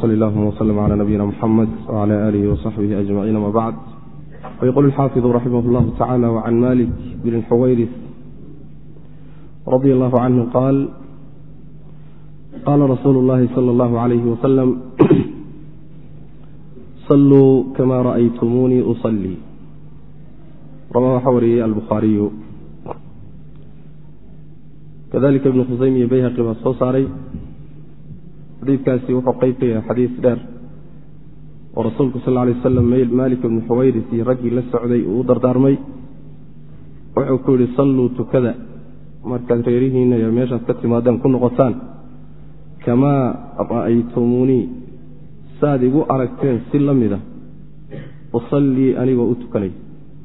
وصلى الله وسلم على نبينا محمد وعلى آله وصحبه أجمعين ما بعد. ويقول الحافظ رحمه الله تعالى وعن مالك بن الحويرث رضي الله عنه قال قال رسول الله صلى الله عليه وسلم صلوا كما رأيتموني أصلي. رواه حوري البخاري. كذلك ابن خزيمة بيهقي والصوصاري xadiidkaasi wuxuu qayb ka yahay xadiis dheer oo rasuulku sal lla alay wasalam maalik ibnu xuwayris iyo raggii la socday uu u dardaarmay. wuxuu ku yidhi salluu tukada markaad reerihiinna iyo meeshaad ka timaadeen ku noqotaan kamaa ra'aytumuunii saad igu aragteen si la mida usallii anigoo u tukanay.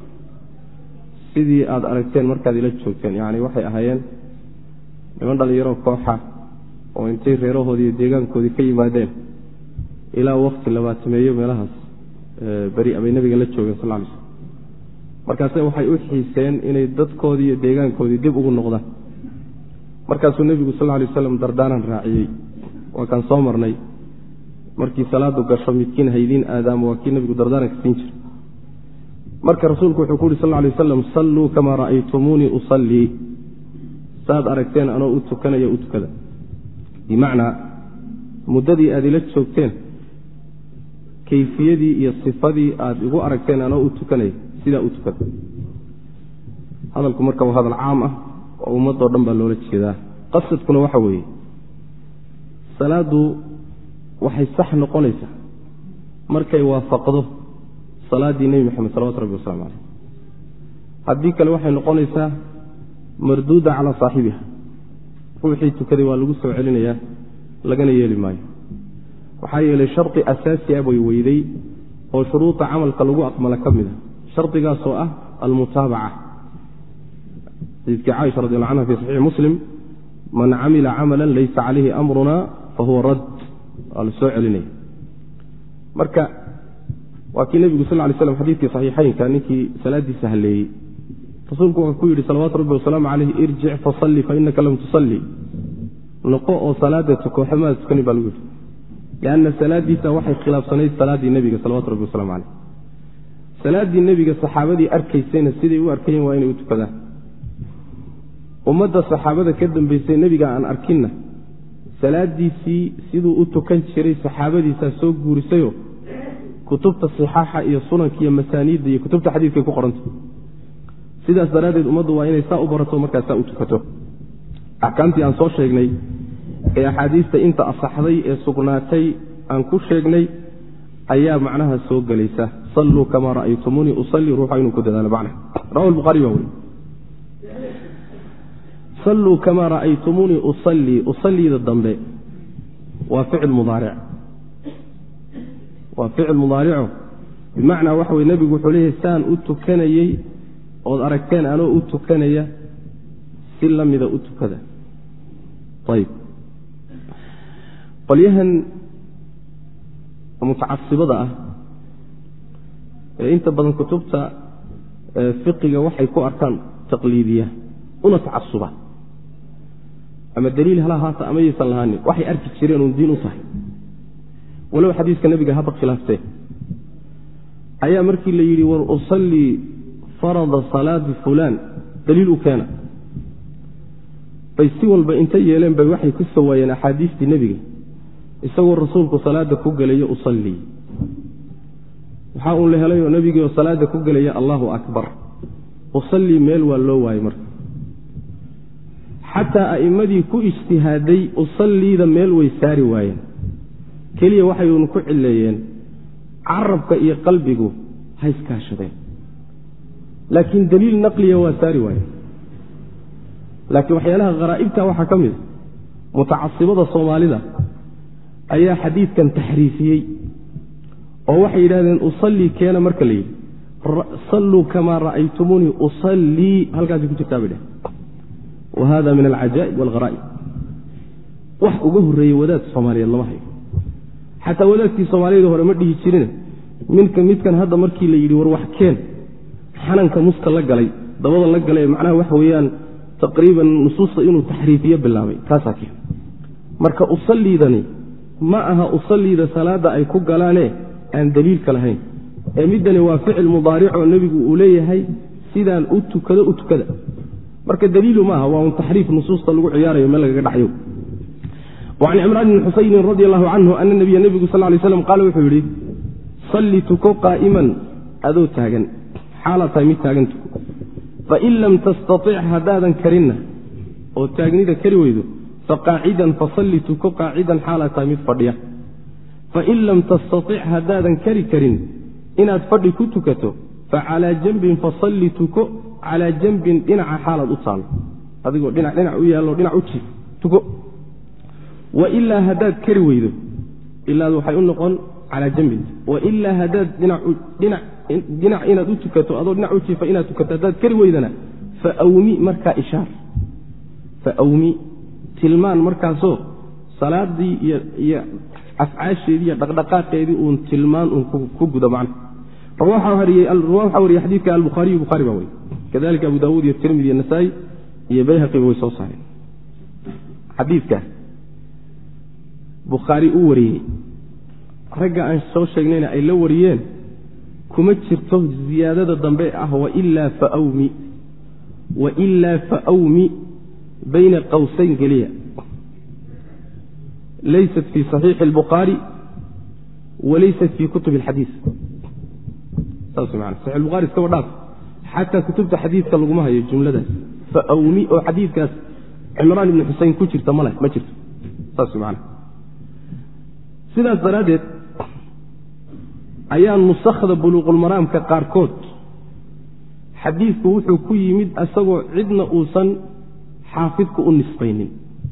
sidii aad aragteen markaad ila joogteen yacni waxay ahaayeen niman dhallinyaro kooxa oo intay reerahoodii iyo deegaankoodii ka yimaadeen ilaa wakti labaatameeyo meelahaas beri abay nabiga la joogeen sal ly slm. markaase waxay u xiiseen inay dadkoodii iyo deegaankoodii dib ugu noqdaan. markaasuu nebigu sal lay waslam dardaaran raaciyey. waa kaan soo marnay markii salaadu gasho midkiin haydiin aadaamo waa kii nebigu dardaaranka siin jiray. marka rasuulku wuxuu ku yuri sal lay wasalam salluu kamaa ra'aytumuunii usallii saad aragteen anoo u tukanaya u tukada. bimacnaa muddadii aad ila joogteen kayfiyadii iyo sifadii aad igu aragteen anoo u tukanaya sidaa u tukada. hadalku marka waa hadal caam ah oo ummadoo dhan baa loola jeedaa. qasadkuna waxa weeye salaaddu waxay sax noqonaysaa markay waafaqdo salaaddii nebi moxamed salawatu rabbi waslamu caleyh. haddii kale waxay noqonaysaa marduuda calaa saaxibiha. ruuxii tukaday waa lagu soo celinayaa lagana yeeli maayo. waxaa yeelay shardi asaasi ah bay weyday oo shuruuda camalka lagu aqbala ka mid a. shardigaasoo ah almutaabaca. xadiidkii caaisha radi alla canha fi saxiixi muslim man camila camalan laysa calayhi amruna fahuwa radd waa la soo celinaya. marka waa kii nebigu sal lay slam xadiidkii saxiixaynka ninkii salaadiisa halleeyey rasuulku wuxuu ku yidhi salawaatu rabbi wasalaamu caleyh irjic fasalli fainaka lam tusalli. noqo oo salaada tuko waxmaada tukanin baa lagu yidhi. lianna salaadiisa waxay khilaafsanayd salaaddii nebiga salawatu rabbi wasalamu caleyh. salaaddii nebiga saxaabadii arkaysayna siday u arkayeen waa inay u tukadaan. ummadda saxaabada ka dambaysay nebiga aan arkinna salaadiisii siduu u tukan jiray saxaabadiisaa soo guurisayo kutubta sixaaxa iyo sunanka iyo masaaniidda iyo kutubta xadiidkay ku qoranta. sidaas daraaddeed ummaddu waa inay saa u barato markaa saa u tukato. axkaamtii aan soo sheegnay ee axaadiista inta asaxday ee sugnaatay aan ku sheegnay ayaa macnaha soo gelaysa. salluu kamaa ra'aytumuunii usallii ruuxa inuu ku dadaalo macnaha. rawahu lbukhaari baa weli salluu kamaa ra'aytumuunii usallii. usalliida dambe waa ficil mudaaric. waa ficil mudaarico bimacnaa waxa weye nebigu wuxuu leeyahay saan u tukanayey ood aragteen anoo u tukanaya si la mida u tukada. ayib qolyahan mutacasibada ah ee inta badan kutubta fiqiga waxay ku arkaan taqliidiya una tacasuba ama daliil hala haata ama yaysan lahaanin waxay arki jireen uun diin u tahay walow xadiiska nebiga haba khilaaftee ayaa markii la yidhi war usallii farada salaati fulaan daliil u keena bay si walba inta yeeleen bay waxay ku soo waayeen axaadiistii nebiga isagoo rasuulku salaada ku gelayo usallii. waxaa uun la helay oo nebigii oo salaada ku gelaya allahu akbar. usallii meel waa loo waayey marka. xataa a'immadii ku ijtihaaday usalliida meel way saari waayeen. keliya waxaynu ku cileeyeen carabka iyo qalbigu ha iskaashadeen. laakiin daliil naqliya waa saari waaye. laakiin waxyaalaha kharaa'ibta waxaa ka mid a mutacasibada soomaalida ayaa xadiidkan taxriifiyey oo waxay yidhahdeen usallii keena marka la yidhi salluu kamaa ra'aytumuunii usallii halkaasay ku jirtaa bay dheh. wa hada min alcajaa'ib waalgharaa'ib. wax uga horreeyey wadaad soomaaliyeed lama hayo. xataa wadaadkii soomaaliyada hore ma dhihi jirine midkan hadda markii la yidhi war wax keen xananka muska la galay dabada la galay macnaha waxa weeyaan taqriiban nusuusta inuu taxriifiyo bilaabay kaasaa keen. marka usalliidani ma aha usallida salaada ay ku galaane aan daliilka lahayn ee midani waa ficil mudaaric oo nebigu uu leeyahay sidaan u tukada marka daliilu maaha waa un taxriif nusuusta lagu ciyaarayo meel lagaga dhaxyo وعن عمران بن حسين رضي الله عنه أن النبي صلى الله عليه وسلم قال وحوري صلي تكو قائما أذو تاغن حالة ميت تاغن تكو فإن لم تستطع هدادا كرنا أو تاغنيدا كريويدو فقاعدا فصلي تكو قاعدا حالة ميت فرديا فإن لم تستطع هدادا كرن إن أتفردي كتكتو فعلى جنب فصلي تكو على جنب دنع حالة أصال هذا يقول دنع ويالو دنع أتشي تكو وإلا هداد كريويدو إلا ذو حيقول نقول على جنب وإلا هداد دنع إن أتكتو أضو دنع أتشي فإن أتكتو هداد كريويدنا فأومي مركا إشار فأومي تلمان مركا صوت صلاة دي أفعاشيدي دقدقاتيدي أون تلمان أون كوغدا معنا رواه حوري حديث البخاري باوي كذلك أبو داود الترمذي النسائي يبيهقي ويسو صحيح حديثك بخاري أوري رجع أن سو شيغنينا أي لو وريين كما جرتو زيادة الضنباء وإلا فأومي بين قوسين قليا ليست في صحيح البخاري وليست في كتب الحديث صحيح البخاري استوى داف حتى كتبت حديث كالغمها هي الجملة ده فأومي أو حديث كاس عمران بن حسين كتشرت مالك ما جرت صحيح معنا سيدة الزرادة أيان مستخدة بلوغ المرام كقاركوت حديث وحو كي يمد أسوى عدنا أوسا حافظك النصفين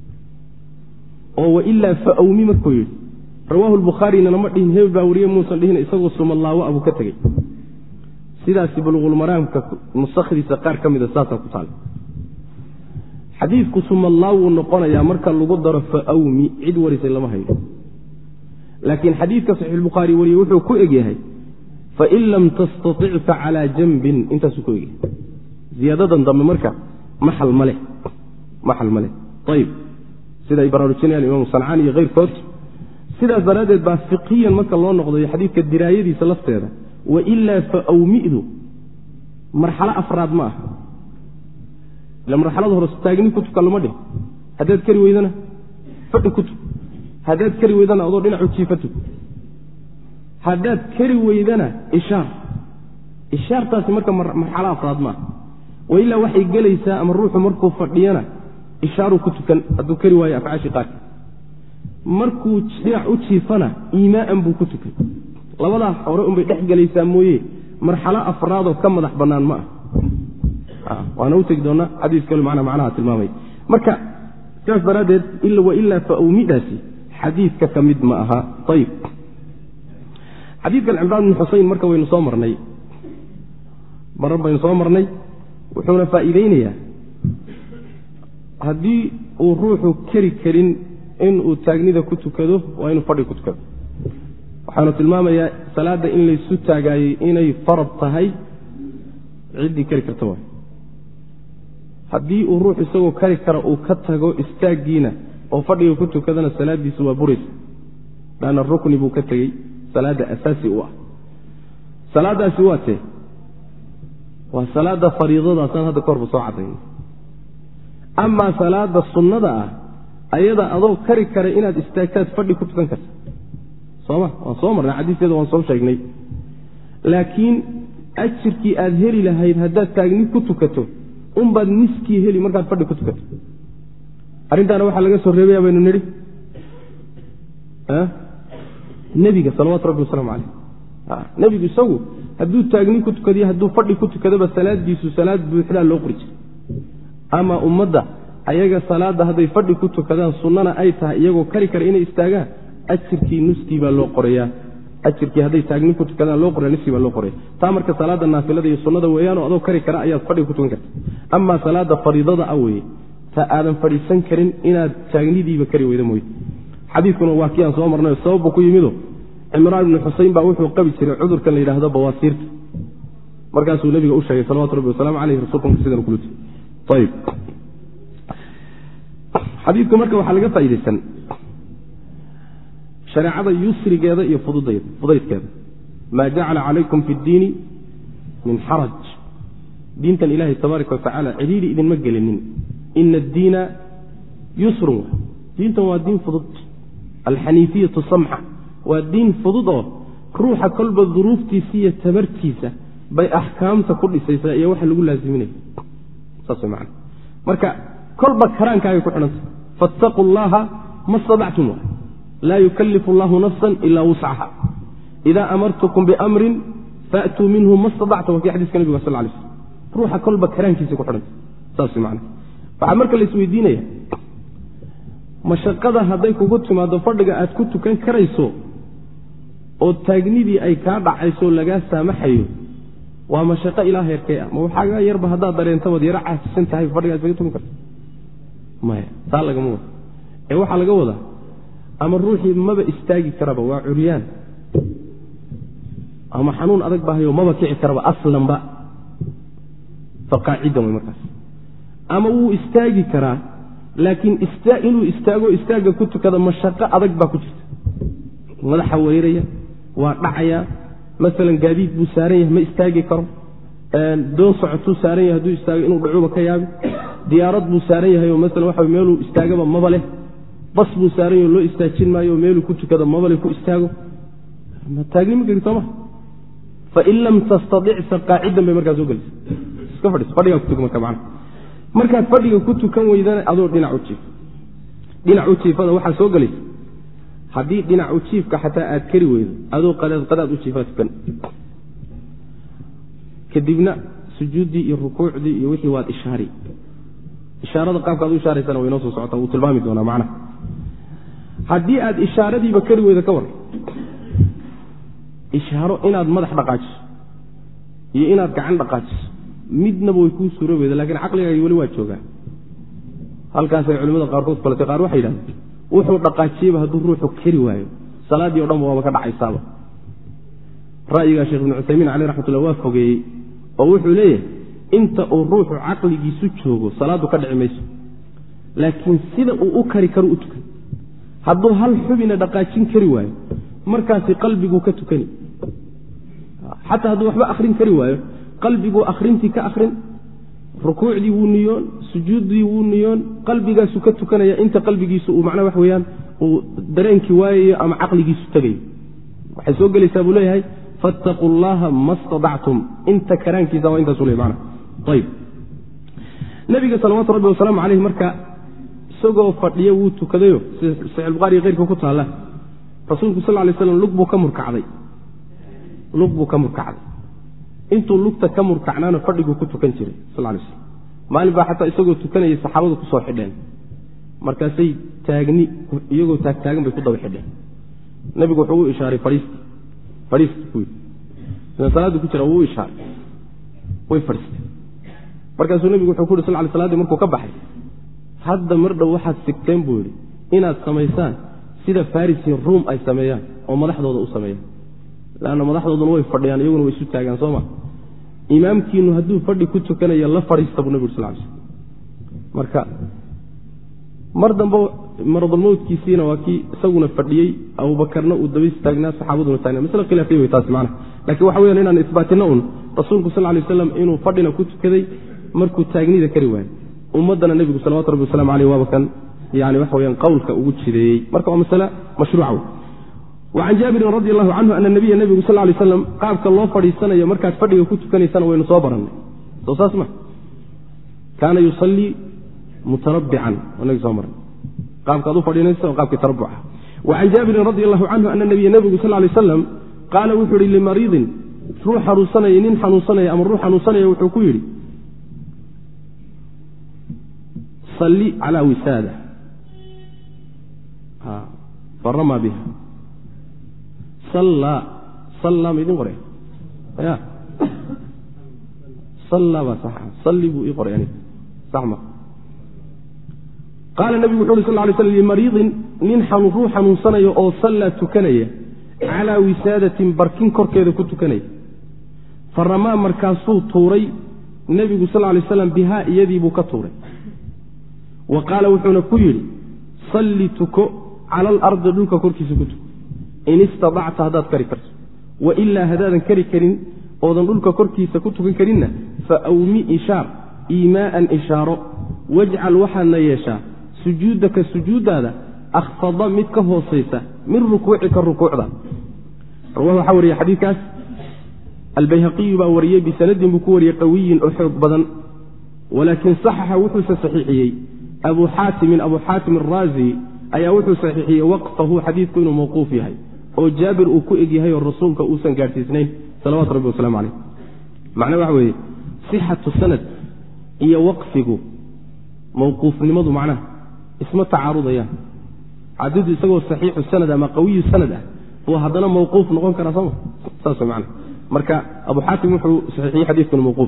وإلا فأومي مكويل رواه البخاري إن لما دين هيب باوريه موسى دين إسقوا صم الله وأبو كتري سيدا سبلغ المرام كمستخدي سقار كم إذا ساسا كتال حديث صم الله ونقنا يا مركا لقدر فأومي عد ورث لما هي لكن حديث صحيح البخاري ولي وحو كوئجي فإن لم تستطع فعلى جنب انت سكوئجي زيادة ضم مركا محل ملك طيب سيدا إبراروتشيني الإمام الصنعاني غير كوت سيدا زرادت با فقهيا مركا الله نقضي حديث كالدراية دي سلفت هذا وإلا فأومئذ مرحلة أفراد معه لما مرحلة ظهر استاقني كتب كالله مده هداد كري ويدنا فتن كتب هداد كري ويدنا أضور لنا عكيفته هداد كري ويدنا إشار تاسي مركا مرحلة أفراد معه وإلا وحي قليسا أما الروح مركو فردينا إشارو كتبكا أدو كري ويا أفعاشي قاتل مركو تشيع أتشيفنا إيماء بو كتبكا لولا حورهم بيدحق ليسا مويه مرحلة أفراد وكم مدح بنان معه وأنا أوتك دونا حديث كله معناها تلمامي مركا كاس برادت إلا وإلا فأومداسي حديث كمد معها طيب حديث العمران بن حسين مركا وين صامرني مربا يصامرني وحونا فائدينيا هدي وروح كرين إن تاجنيدا كتكده وإن فرد كتكده وحنا تلماميا صلاة إن ليسو تاجاي إني فرض تهي عدي كركتوه هدي وروح يسوي كركرة وكتجو استاجينا وفرد كتكده الصلاة دي سوا بريس لأن الركن بوكتجي صلاة أساسي صلاة سواته وصلاة فريضة أصلا هذا قرب ساعتين أما صلاة السنة أيضا أضو كركرة إن استاجات فرد كتكده كس صومر حديث هذا وانصوم شيء لكن أشركي أظهري لهاي هذا تاجني كتكته بعد نسكي هلي مركز فرد كتكته أرنت أنا واحد لقى سرية بين النبي نبي صلوات ربي وسلام عليه نبي بيسوي هدو تاجني كتكدي هدو فرد كتكده بس صلاة دي صلاة بحلال لوقرج أما أمضى أيجا صلاة هذا فرد كتكده سننا أيتها يجو كركر إن استاجا أشركي نسكي باللو قرية أشركي هذا يتاجني كتكده لو قرية نسكي باللو قرية تامرك صلاة النافلة دي السنة ويانو أضو كركر أيات فرد كتكده أما صلاة فريضة أوي فآدم فريسان كرين إن تاجني دي بكري ويدا موي حديثكم واقعا صومرنا الصواب بكو يميدو عمران بن حسين باوحو قبل شرع عذر كان ليلة هذا بواسيرت مركزه النبي أوشى صلوات ربي وسلام عليه رسولكم سيدنا كلوتي طيب حديثكم مركز وحلقة فايدة shareecada yusrigeeda iyo fudaydkeeda maa jacala calaykum fi ddiini min xaraj diintan ilaahay tabaaraka watacaala cidhiidhi idinma gelinin ina addiina yusrun diintan waa diin fudud alxaniifiyatu samxa waa diin fudud oo ruuxa kolba duruuftiisa iyo tabartiisa bay axkaamta ku dhisaysaa iyo waxa lagu laasiminaya saas way macana marka kolba karaankaagay ku xidhanta fattaquu llaha ma stadactum laa yukallifu allahu nafsan ilaa wuscaha idaa amartukum biamrin faatuu minhu ma stadactum waa kii xadiiska nabiga sal lay slm ruuxa kolba karaankiisa ku xidhanta saas way macana waxaa marka la isweydiinaya mashaqada hadday kugu timaado fadhiga aad ku tukan karayso oo taagnidii ay kaa dhacayso lagaa saamaxayo waa mashaqo ilaa heerkee ah ma waxaaga yarba haddaad dareentabad yaro caasisan tahay fadhiga isaga tukan karta maya taa lagama wada ee waxaa laga wadaa ama ruuxii maba istaagi karaba waa curyaan ama xanuun adag bahayo maba kici karaba aslanba faqaacidan way markaas ama wuu istaagi karaa laakiin inuu istaago istaagga ku tukada mashaqo adag baa ku jirta madaxa weyraya waa dhacaya maalan gaadiid buu saaran yahay ma istaagi karo doon socotuu saaran yahay hadduu istaago inuu dhacuuba ka yaabi diyaarad buu saaran yahay oo maalan waxa meeluu istaagaba maba leh bas buu saaran yahay oo loo istaajin maayo oo meeluu ku tukada maba leh ku istaago ma taagni ma geli sooma fain lam tastadic faqaacidan bay markaa soo gelaysa iska fadhiis fadhigaa ku tuka marka macna markaad fadhiga ku tukan weydana adoo dhinac u jiif dhinac u jiifada waxaa soo gelaysa haddii dhinac u jiifka xataa aad kari weydo adoo qadaad u jiifaa tukan kadibna sujuuddii iyo rukuucdii iyo wixii waad ishaarada qaabkaad u ishaaraysana way noo soo socotaa wuu tilmaami doonaa macnaha haddii aad ishaaradiiba kari weydo ka war ishaaro inaad madax dhaqaajiso iyo inaad gacan dhaqaajiso midnaba way kuu suuro weyda lakiin caqligaagi weli waa joogaa halkaasay culimmada qaarkood falatay qaar waxay yidhahdeen wuxuu dhaqaajiyeyba hadduu ruuxu kari waayo salaaddii o dhanba waaba ka dhacaysaaba ra'yigaa sheekh ibnu cuthaymiin caleyh raxmatullah waa fogeeyey oo wuxuu leeyahay inta uu ruuxu caqligiisu joogo salaaddu ka dhici mayso laakiin sida uu u kari karo u tukan hadduu hal xubina dhaqaajin kari waayo markaasi qalbiguu ka tukani xataa hadduu waxba akhrin kari waayo qalbiguu akhrintii ka akhrin rukuucdii wuu niyoon sujuuddii wuu niyoon qalbigaasuu ka tukanaya inta qalbigiisu uu macnaha wax weeyaan uu dareenkii waayayo ama caqligiisu tegayo waxay soo gelaysaa buu leeyahay fattaquu llaha ma stadactum inta karaankiisa waa intaasu le mana ayb nabiga salawaatu rabbi wasalaamu caleyh marka isagoo fadhiya wuu tukadayo sida saxiix bukhari keyrka ku taalla rasuulku sal lay slam lug buu ka murkacday intuu lugta ka murkacnaana fadhiguu ku tukan jiray sal lay slam maalin baa xataa isagoo tukanayay saxaabadu ku soo xidheen markaasay taagni iyagoo taagtaagan bay ku daba xidheen nebigu wuxuu u ishaaray fadhiisti ku yidhi sida salaaddu ku jira wuu u ishaaray way fadhiistay markaasuu nebigu wuxuu ku yidhi sal lay salaadii markuu ka baxay hadda mar dhow waxaad sigteen buu yidhi inaad samaysaan sida farisi ruum ay sameeyaan oo madaxdooda u sameeyaan lanna madaxdooduna way fadhiyaan iyaguna way isu taagaan sooma imaamkiinu hadduu fadhi ku tukanayo la fadhiista buu nabig sal l sl marka mar dambe maradulmowtkiisiina waa kii isaguna fadhiyey abubakarna uu daba istaagnaa saxaabaduna taagna masle khilaafiya wey taasi macnaha lakiin waxa weyaan inaan isbaatinno un rasuulku sal lay waslam inuu fadhina ku tukaday markuu taagnida kari waayo ummaddana nebigu salawatu rabbi wasalamu aleyh waaba kan yani waxa weyaan qowlka ugu jideeyey marka waa masale mashruuca wey wacan jaabirin radi allahu canhu ana nabiya nebigu sal lay slam qaabka loo fadhiisanayo markaad fadhiga ku tukanaysana waynu soo barannay soo saas ma kaana yusallii mutarabbican nagi soo maray qaabkaad u fadhiinaysa oo qaabkii tarabuca wacan jaabirin radi allahu canhu ana nabiya nebigu sal lay slam qaala wuxuu yihi limariidin ruux xanuunsanaya nin xanuunsanaya ama ruux xanuunsanaya wuxuu ku yidhi salli calaa wisaada farama biha sallaa ma idin qoray ya sallaa baa sax salli buu ii qoray aniga sax ma qaala nebigu wuxu uhi sal lay slam limariidin nin ruux xanuunsanayo oo sallaa tukanaya calaa wisaadatin barkin korkeeda ku tukanaya faramaa markaasuu tuuray nebigu sal lay slam bihaa iyadii buu ka tuuray wa qaala wuxuuna ku yidhi salli tuko cala alardi dhulka korkiisa ku tuko in istadacta haddaad kari karto wailaa haddaadan kari karin oodan dhulka korkiisa ku tukan karinna fa awmi ishaar iimaa'an ishaaro wajcal waxaadna yeeshaa sujuudaka sujuuddaada akhfada mid ka hoosaysa min rukuucika rukuucda rawahu waxaa wariyey xadiidkaas albayhaqiyu baa wariyey bisanadin buu ku wariyey qawiyin oo xoog badan walaakin saxaxa wuxuuse saxiixiyey abu xaatim araazi ayaa wuxuu saxiixiyey waqfahu xadiidku inuu mawquuf yahay oo jaabir uu ku eg yahay oo rasuulka uusan gaadhsiisnayn salawaatu rabbi wasalaamu caleyh macnaa waxa weeye sixatu sanad iyo waqfigu mawquufnimadu macnaha isma tacaarudayaan xadiidu isagoo saxiixu sanad ama qawiyu sanad ah buu haddana mawquuf noqon karaa sooma saas way macnaha marka abu xaatim wuxuu saxiixiyey xadiidkuna mawquuf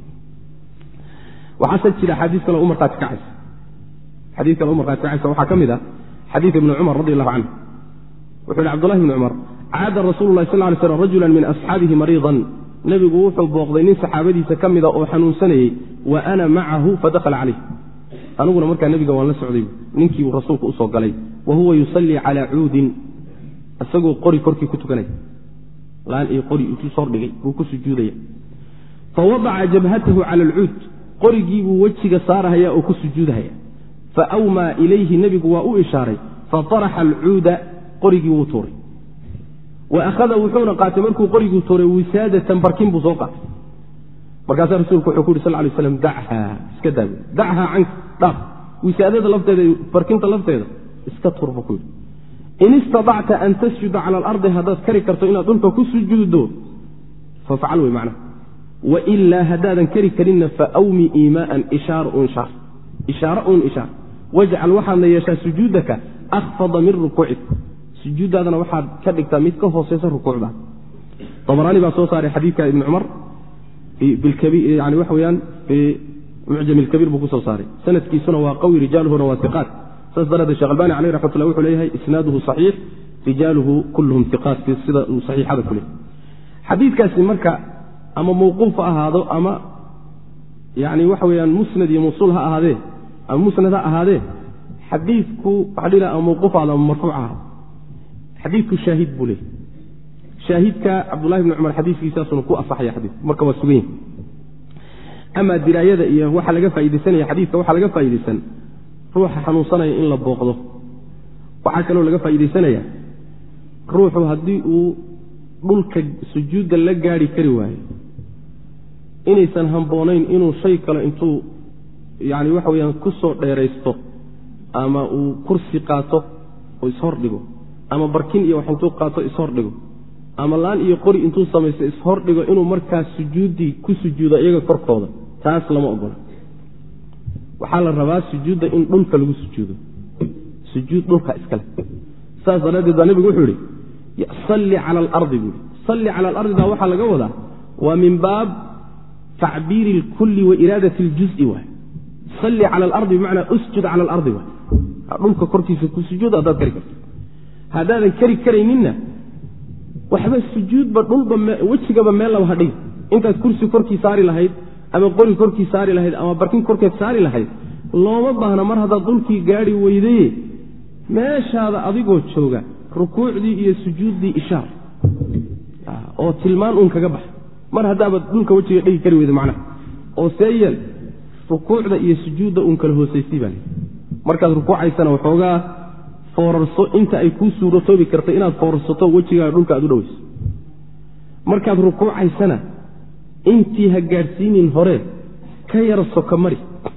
waxaase jira xadiis kale u markhaati kacaysa xadiis kale u markhaati kacaysa waxaa ka mid ah xadiid ibni cumar radi allahu canhu wuxuu yihi cbdullahi bni cumar caada rasuulu lahi sal ly slam rajulan min asxaabihi mariidan nebigu wuxuu booqday nin saxaabadiisa ka mida oo xanuunsanayey wa ana macahu fadakhala calayh aniguna markaa nebiga waan la socday ninkii uu rasuulku usoo galay wa huwa yusallii calaa cuudin isagoo qori korkii ku tukanaya laan iyo qori intuu sordhigay buu ku sujuudaya fawadaca jabhatahu cala alcuud qorigiibuu wejiga saarahaya oo ku sujuudahaya faawmaa ilayhi nebigu waa u ishaaray fataraxa alcuuda qorigii wuu tuuray wa akhada wuxuuna qaatay markuu qoriguu tuuray wisaadatan barkin buu soo qaatay markaasaa rasuulku wuxuu ku yuri sal lay slam dachaa iska daago dachaa canka dhaaf wisaadada lafteeda barkinta lafteeda iska tuur buu ku yidhi in istadacta an tasjuda cala alardi haddaad kari karto inaad dhulka ku sujuuddo fafcal wey macnaha wailaa haddaadan kari karinna faawmi iimaaan ishaaro un ishaar wajcal waxaadna yeeshaa sujuudaka akhfada min rukuucik sujuuddaadana waxaad ka dhigtaa mid ka hooseysa rukuucda abaraani baa soo saaray xadiidka ibni cumar yani waxa weyaan fii mucjam ilkabiir buu ku soo saaray sanadkiisuna waa qawi rijaaluhuna waa iqaat saas daraadee shekh albani caleyh raxmatullah wuxuu leeyahay isnaaduhu saxiix rijaaluhu kulluhum iqaat sida uu saxiixada ku leeyahy xadiidkaasi marka ama mawquuf ha ahaado ama yani waxa weyaan musnad iyo mawsuul ha ahaadee ama musnad ha ahaadee xadiidku waxaa dhihi ama mawquuf ahaado ama marfuuc ahaado xadiidku shaahid buu leeyahy shaahidka cabdullahi bni cumar xadiiskiisaasuna ku asaxaya xadiidku marka waa sugan yahy amaa diraayada iyo waxa laga faaidaysanaya xadiidka waxaa laga faaidaysan ruuxa xanuunsanaya in la booqdo waxaa kaloo laga faaidaysanaya ruuxu haddii uu dhulka sujuudda la gaari kari waayo inaysan hamboonayn inuu shay kale intuu yani waxa weyaan ku soo dheeraysto ama uu kursi qaato oo ishordhigo ama barkin iyo wax intuu qaato ishordhigo ama laan iyo qori intuu samaysto ishordhigo inuu markaas sujuuddii ku sujuudo iyaga korkooda taas lama ogola waxaa la rabaa sujuudda in dhulka lagu sujuudo sujuud dhulka iskale saas daraaddeed baa nebigu wuxuu yihi salli cala alardi buu yihi salli cala alardi baa waxaa laga wadaa waa min baab tacbiiri ilkulli wa iraadati iljuzi waay salli cala alardi bimacnaa usjud cala alardi waay dhulka korkiisa ku sujuud haddaad kari karto haddaadan kari karayninna waxba sujuudba dhulba wejigaba meel laba hadhig intaad kursi korkii saari lahayd ama qori korkii saari lahayd ama barkin korkeed saari lahayd looma baahna mar haddaad dhulkii gaari weydaye meeshaada adigoo jooga rukuucdii iyo sujuuddii ishaar oo tilmaan uun kaga bax mar haddaabad dhulka wejiga dhigi kari weyda macnaha oo see yeel rukuucda iyo sujuudda uun kala hoosaysay baa lii markaad rukuucaysana waxoogaa foorarso inta ay kuu suuratoobi karta inaad foorarsato wejigaaga dhulka aad u dhoweyso markaad rukuucaysana intii ha gaadhsiinin hore ka yara soka mari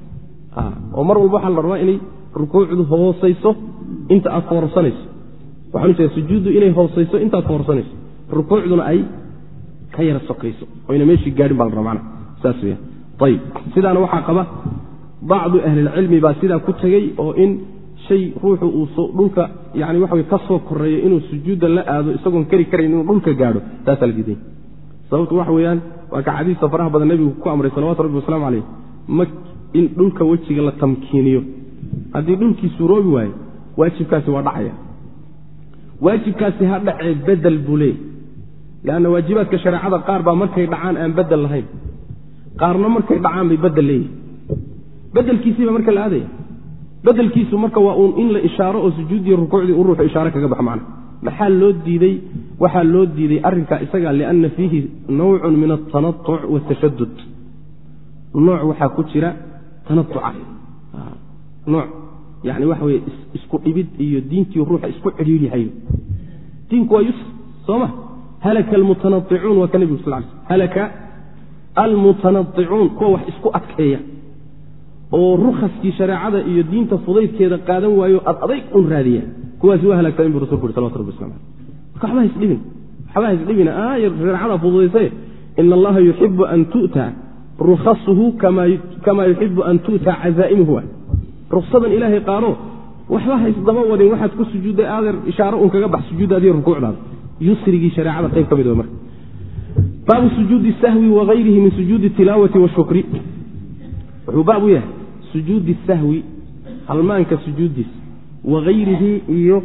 oo mar walba waxaa la rabaa inay rukuucdu hoosayso inta aad foorarsanayso waxaan ujeeda sujuuddu inay hoosayso intaad foorarsanayso rukuucduna ay ka yara sokayso oyna meeshii gaadhin baa la rabaa macna saas weya ayib sidaana waxaa qaba bacdu ahlilcilmi baa sidaa ku tegey oo in shay ruuxu uu dhulka yani waxa way ka soo koreeyo inuu sujuudda la aado isagoon kari karayn inuu dhulka gaadho taasaa la diiday sababtu waxa weeyaan waa ka xadiista faraha badan nebigu ku amray salawatu rabbi wasalaamu caleyh in dhulka wejiga la tamkiiniyo haddii dhulkii suuroobi waayo waajibkaasi waa dhacaya waajibkaasi ha dhacee bedel buu leey leanna waajibaadka shareecada qaar baa markay dhacaan aan bedel lahayn qaarna markay dhacaan bay bedel leeyihin bedelkiisiiba marka la aadaya bedelkiisu marka waa uun in la ishaaro oo sujuuddii rukuucdii u ruuxu ishaare kaga bax macna maxaa loo diiday waxaa loo diiday arrinkaa isaga lianna fiihi nawcun min altanatuc waatashadud nooc waxaa ku jira tanatuca nooc yani waxa weye isku dhibid iyo diintii ruuxa isku cidhiidhihayo diinku waa yusr sooma halaka almutanaicuun waa ka nebigu sal l halaka almutanaicuun kuwa wax isku adkeeya oo rukhaskii shareecada iyo diinta fudaydkeeda qaadan waayo adayg un raadiya kuwaasi waa halaagsamin bu rasulku uri salawatu rabbi waslam aleh waxba haisdhibina shareecada fududaysaye ina allaha yuxibu an tu'ta rukhasuhu kama yuxibu an tu'ta cazaa'imuhu ruksadan ilaahay qaado waxba haysdaba wadin waxaad ku sujuudday aadeer ishaaro un kaga bax sujuuddaadiiyo rukuucdaada yusrigii shareecada qayb ka mid wa marka baabu sujuudi sahwi wagayrihi min sujuudi tilaawati washukri wuxuu baab u yahay sujuudi sahwi halmaanka sujuuddiisa wagayrihi iyo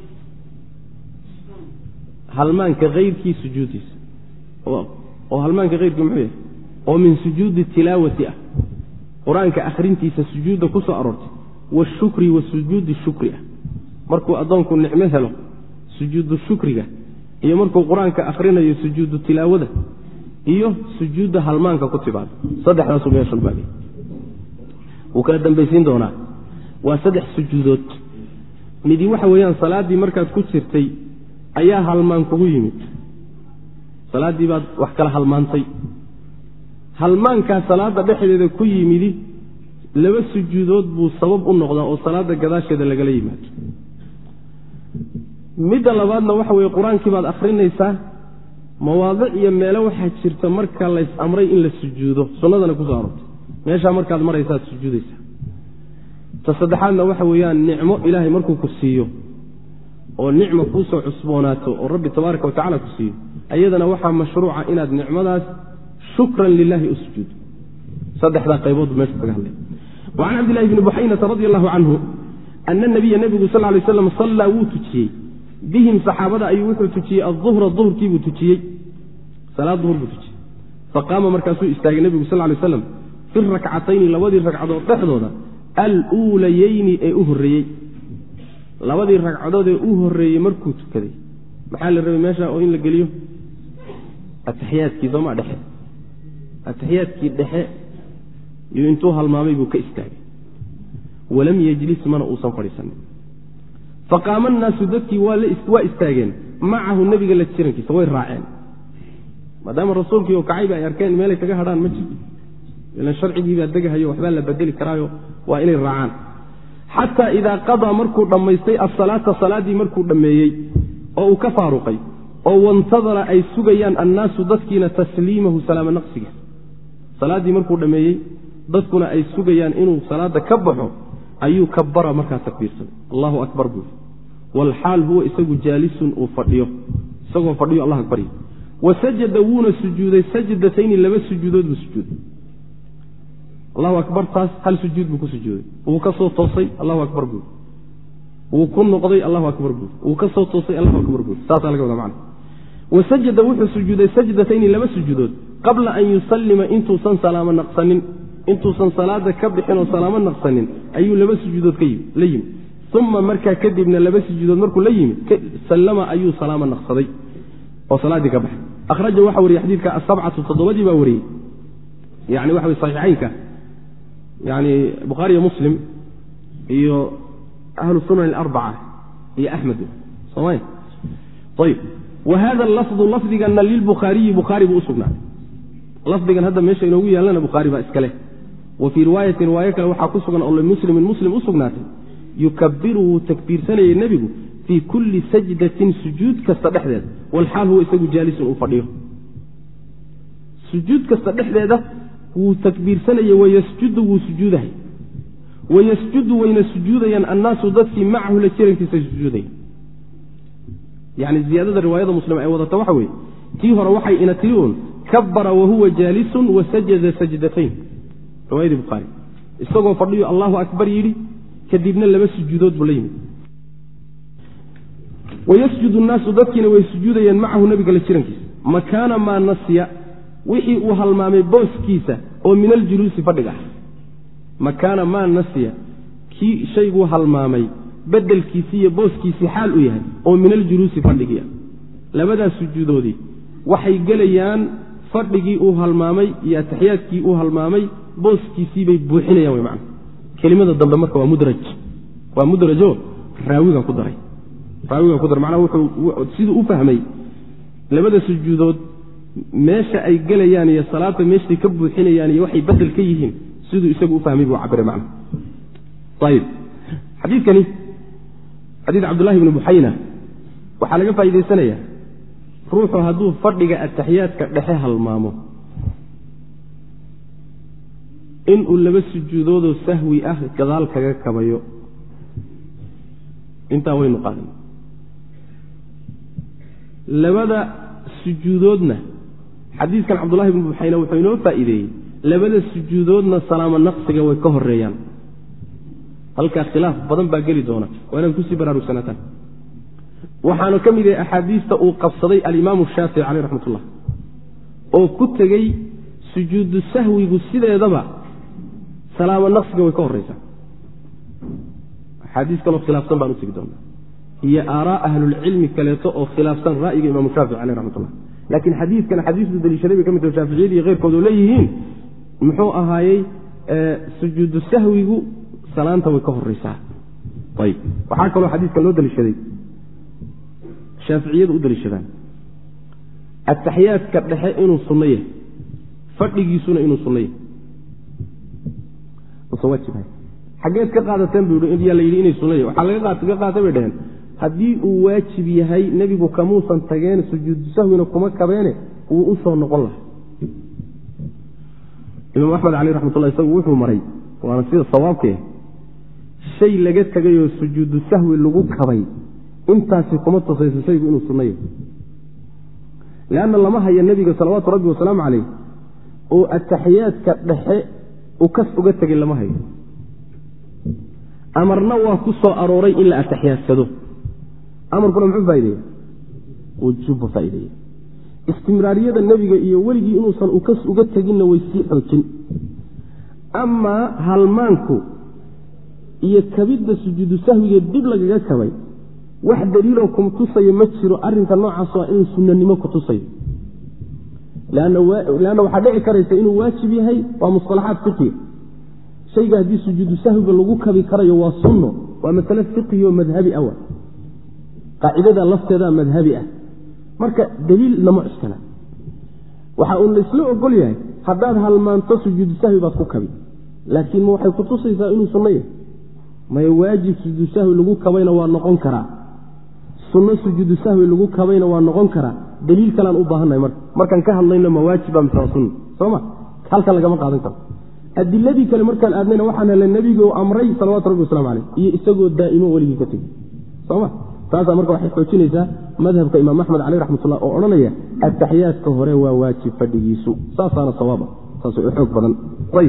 halmaanka hayrkii sujuuddiisa oo halmaanka hayrkii muxuu yahay oo min sujuudi tilaawati ah qur-aanka akhrintiisa sujuudda ku soo aroortay washukri wa sujuudi shukri ah markuu addoonku nicmo helo sujuudu shukriga iyo markuu qur-aanka akhrinayo sujuudu tilaawada iyo sujuudda halmaanka ku timaado saddexdaasuu meeshan baabay wuu kala dambaysiin doonaa waa 3 sujuudood midii waxa weeyaan salaaddii markaad ku jirtay ayaa halmaan kugu yimid salaaddii baad wax kala halmaantay halmaankaa salaadda dhexdeeda ku yimidi 2 sujuudood buu sabab u noqdaa oo salaadda gadaasheeda lagala yimaado midda labaadna waxa weeye qur-aankii baad akhrinaysaa mawaadic iyo meelo waxaa jirta marka lays amray in la sujuudo sunnadana ku soo aroortay meeshaa markaad maraysaad sujuudaysaa ta saddexaadna waxa weeyaan nicmo ilaahay markuu ku siiyo oo nicmo kuu soo cusboonaato oo rabbi tabaaraka watacala ku siiyo ayadana waxaa mashruuca inaad nicmadaas shukran lilahi u sujuudo saddexdaa qaybood meesha kaga hadlay wacan cabdillahi bni buxaynata radi allahu canhu ana nabiya nebigu sal lay slam sallaa wuu tujiyey bihim saxaabada ayuu wuxuu tujiyey aduhra duhurkiibuu tujiyey salaad duhur buu tujiyey faqaama markaasuu istaagay nebigu sal lay slam fi rakcatayni labadii ragcadood dhexdooda aluulayeyni ee u horreeyey labadii ragcadood ee u horreeyey markuu tukaday maxaa la rabay meesha oo in la geliyo ataxiyaadkii soomaa dhexe ataxiyaadkii dhexe iyo intuu halmaamay buu ka istaagay walam yejlis mana uusan fadhiisanin faqaama annaasu dadkii waa istaageen macahu nebiga la jirankiisa way raaceen maadaama rasuulkii oo kacayba ay arkeen meelay kaga hadhaan ma jirto ilan sharcigiibaa degahayo waxbaa la bedeli karaayo waa inay raacaan xataa idaa qadaa markuu dhammaystay asalaata salaaddii markuu dhammeeyey oo uu ka faaruqay oo wantadara ay sugayaan annaasu dadkiina tasliimahu salaamo naqsigiisa salaaddii markuu dhammeeyey dadkuna ay sugayaan inuu salaadda ka baxo ayuu kabara markaa takbiirsaday allahu akbar buui walxaal huwa isagu jaalisun uu fadhiyo isagoo fadhiyo allah akbaryo wasajada wuuna sujuuday sajdatayni 2 sujuudood buu sujuuday allahu akbar taas hal sujuud buu ku sujuuday wuu ka soo toosay allahu akbar buui wuu ku noqday allahu akbar buui wuu ka soo toosay allahu akbar buui saasaa laga wada macna wasajada wuxuu sujuuday sajdatayni 2 sujuudood qabla an yusallima intuusan salaamo naqsanin intuusan salaada ka bixin oo salaamo naqsanin ayuu 2 sujuudood la yimi uma markaa kadibna 2 sujuudood markuu la yimi sallama ayuu salaamo naqsaday oo salaaddii ka baxay akhraja waxa wariyey xadiidka asabcatu 7 baa wariyey yani waxa way saxiixaynka yani bukhaari iyo muslim iyo ahlu sunan alarbaca iyo axmed soomay ayib wa hada lafdu lafdigana lilbukhaariyi bukhaari buu u sugnaaday lafdigan hadda meesha inoogu yaallana bukhaari baa iska leh wa fii riwaayatin riwaayo kale waxaa ku sugan oo limuslimin muslim u sugnaatay yukabiru wuu takbiirsanayey nebigu fii kulli sajdatin sujuud kasta dhexdeeda walxaal huwa isagu jaalisun uu fadhiyo sujuud kasta dhexdeeda wuu takbiirsanayey wayasjudu wuu sujuudahay wayasjudu wayna sujuudayaan annaasu dadkii macahu la jirankiisa sujuudaya yani ziyaadada riwaayada muslim ay wadata waxa weeye tii hore waxay ina tiri uun kabara wahuwa jaalisun wasajada sajdatayn riwaayadii bukhaari isagoo fadhiyo allahu akbar yidhi kadibna 2 sujuudood buu la yimid wayasjudu nnaasu dadkiina way sujuudayeen macahu nebiga la jirankiisa makaana maa nasiya wixii uu halmaamay booskiisa oo min aljuluusi fadhiga ah makaana maa nasiya kii shayguu halmaamay bedelkiisii iyo booskiisii xaal u yahay oo min aljuluusi fadhigii ah labadaas sujuudoodii waxay gelayaan fadhigii uu halmaamay iyo ataxiyaadkii uu halmaamay booskiisii bay buuxinayaan way macna kelimada dambe marka waa mudrajo raawigan ku daray macnaha wuxuu siduu u fahmay labada sujuudood meesha ay gelayaan iyo salaada meeshay ka buuxinayaan iyo waxay bedel ka yihiin siduu isagu u fahmay buu cabiray macna ayib xadiidkani xadiid cabdullahi ibni buxayna waxaa laga faa'iidaysanayaa ruuxu hadduu fadhiga ataxiyaadka dhexe halmaamo inuu laba sujuudoodoo sahwi ah gadaal kaga kabayo intaa waynu qaadan labada sujuudoodna xadiidkan cabdullahi ibni buxayna wuxuu inoo faa'iideeyey labada sujuudoodna salaamo naqsiga way ka horeeyaan halkaa khilaaf badan baa geli doona waa inaad kusii baraarugsanataan waxaanu ka mid yahay axaadiista uu qabsaday alimaamu shaafici caleyh raxmat ullah oo ku tegey sujuudu sahwigu sideedaba salaamo naqsiga way ka horreysaa axaadiis kaloo khilaafsan baan u tegi doonaa iyo aaraa ahlulcilmi kaleeto oo khilaafsan ra'yiga imaamu shaafici caleyh raxmat ullah laakiin xadiidkan axaadiistu daliishaday bay ka mid tahay shaaficiyadii keyrkood oo leeyihiin muxuu ahaayey sujuudu sahwigu salaanta way ka horeysaa ayb waxaa kaloo xadiidkan loo daliishaday shaaficiyadu u daliishadaan ataxiyaadka dhexe inuu sunno yahay fadhigiisuna inuu sunno yahay usan waajibhay xaggeed ka qaadateen buu yaa la yidhi inay sunno yahay waxaa laga qaatay bay dhaheen haddii uu waajib yahay nebigu kamuusan tageen sujuudu sahwina kuma kabeene wuu u soo noqon lahaa imaam axmed caleyh raxmatullah isagu wuxuu maray waana sida sawaabkee shay laga tegayoo sujuudu sahwi lagu kabay intaasi kuma tusayso shaygu inuu sunno yahay leanna lama haya nebiga salawaatu rabbi wasalaamu caleyh oo ataxiyaadka dhexe u kas uga tegay lama hayo amarna waa ku soo arooray in la atixiyaadsado amarkuna muxuu faa'ideeya wujuubba faa'ideeya istimraariyada nebiga iyo weligii inuusan ukas uga teginna way sii xoojin amaa halmaanku iyo kabidda sujuudu sahwiga dib lagaga kabay wax daliiloo kuma tusayo ma jiro arrinka noocaas waa inuu sunnanimo ku tusayo leanna waxaa dhici karaysa inuu waajib yahay waa musalaxaad fiqiya shayga haddii sujuudu sahwiga lagu kabi karayo waa sunno waa masale fiqiyo madhabi ah qaacidada lafteeda madhabi ah marka daliil lama cuskana waxa uu laysla ogol yahay haddaad halmaanto sujuudu sahwi baad ku kabi laakiin ma waxay ku tusaysaa inuu sunno yahay maya waajib sujuudu sahwi lagu kabayna waa noqon karaa sunno sujuudu sahwi lagu kabayna waa noqon karaa daliil kalaan u baahannahay markaan ka hadlayno ma waajiba mise waa sunna sooma halkan lagama qaadan karo adiladii kale markaan aadnayna waxaan helay nebigoo amray salawatu rabbi waslamu caleyh iyo isagoo daa'imo weligii ka tegey sooma taasaa marka waxay xoojinaysaa madhabka imaam axmed caleyh raxmatullah oo odhanaya ataxiyaadka hore waa waajib fadhigiisu saasaana sawaaba saas xoog badan ayb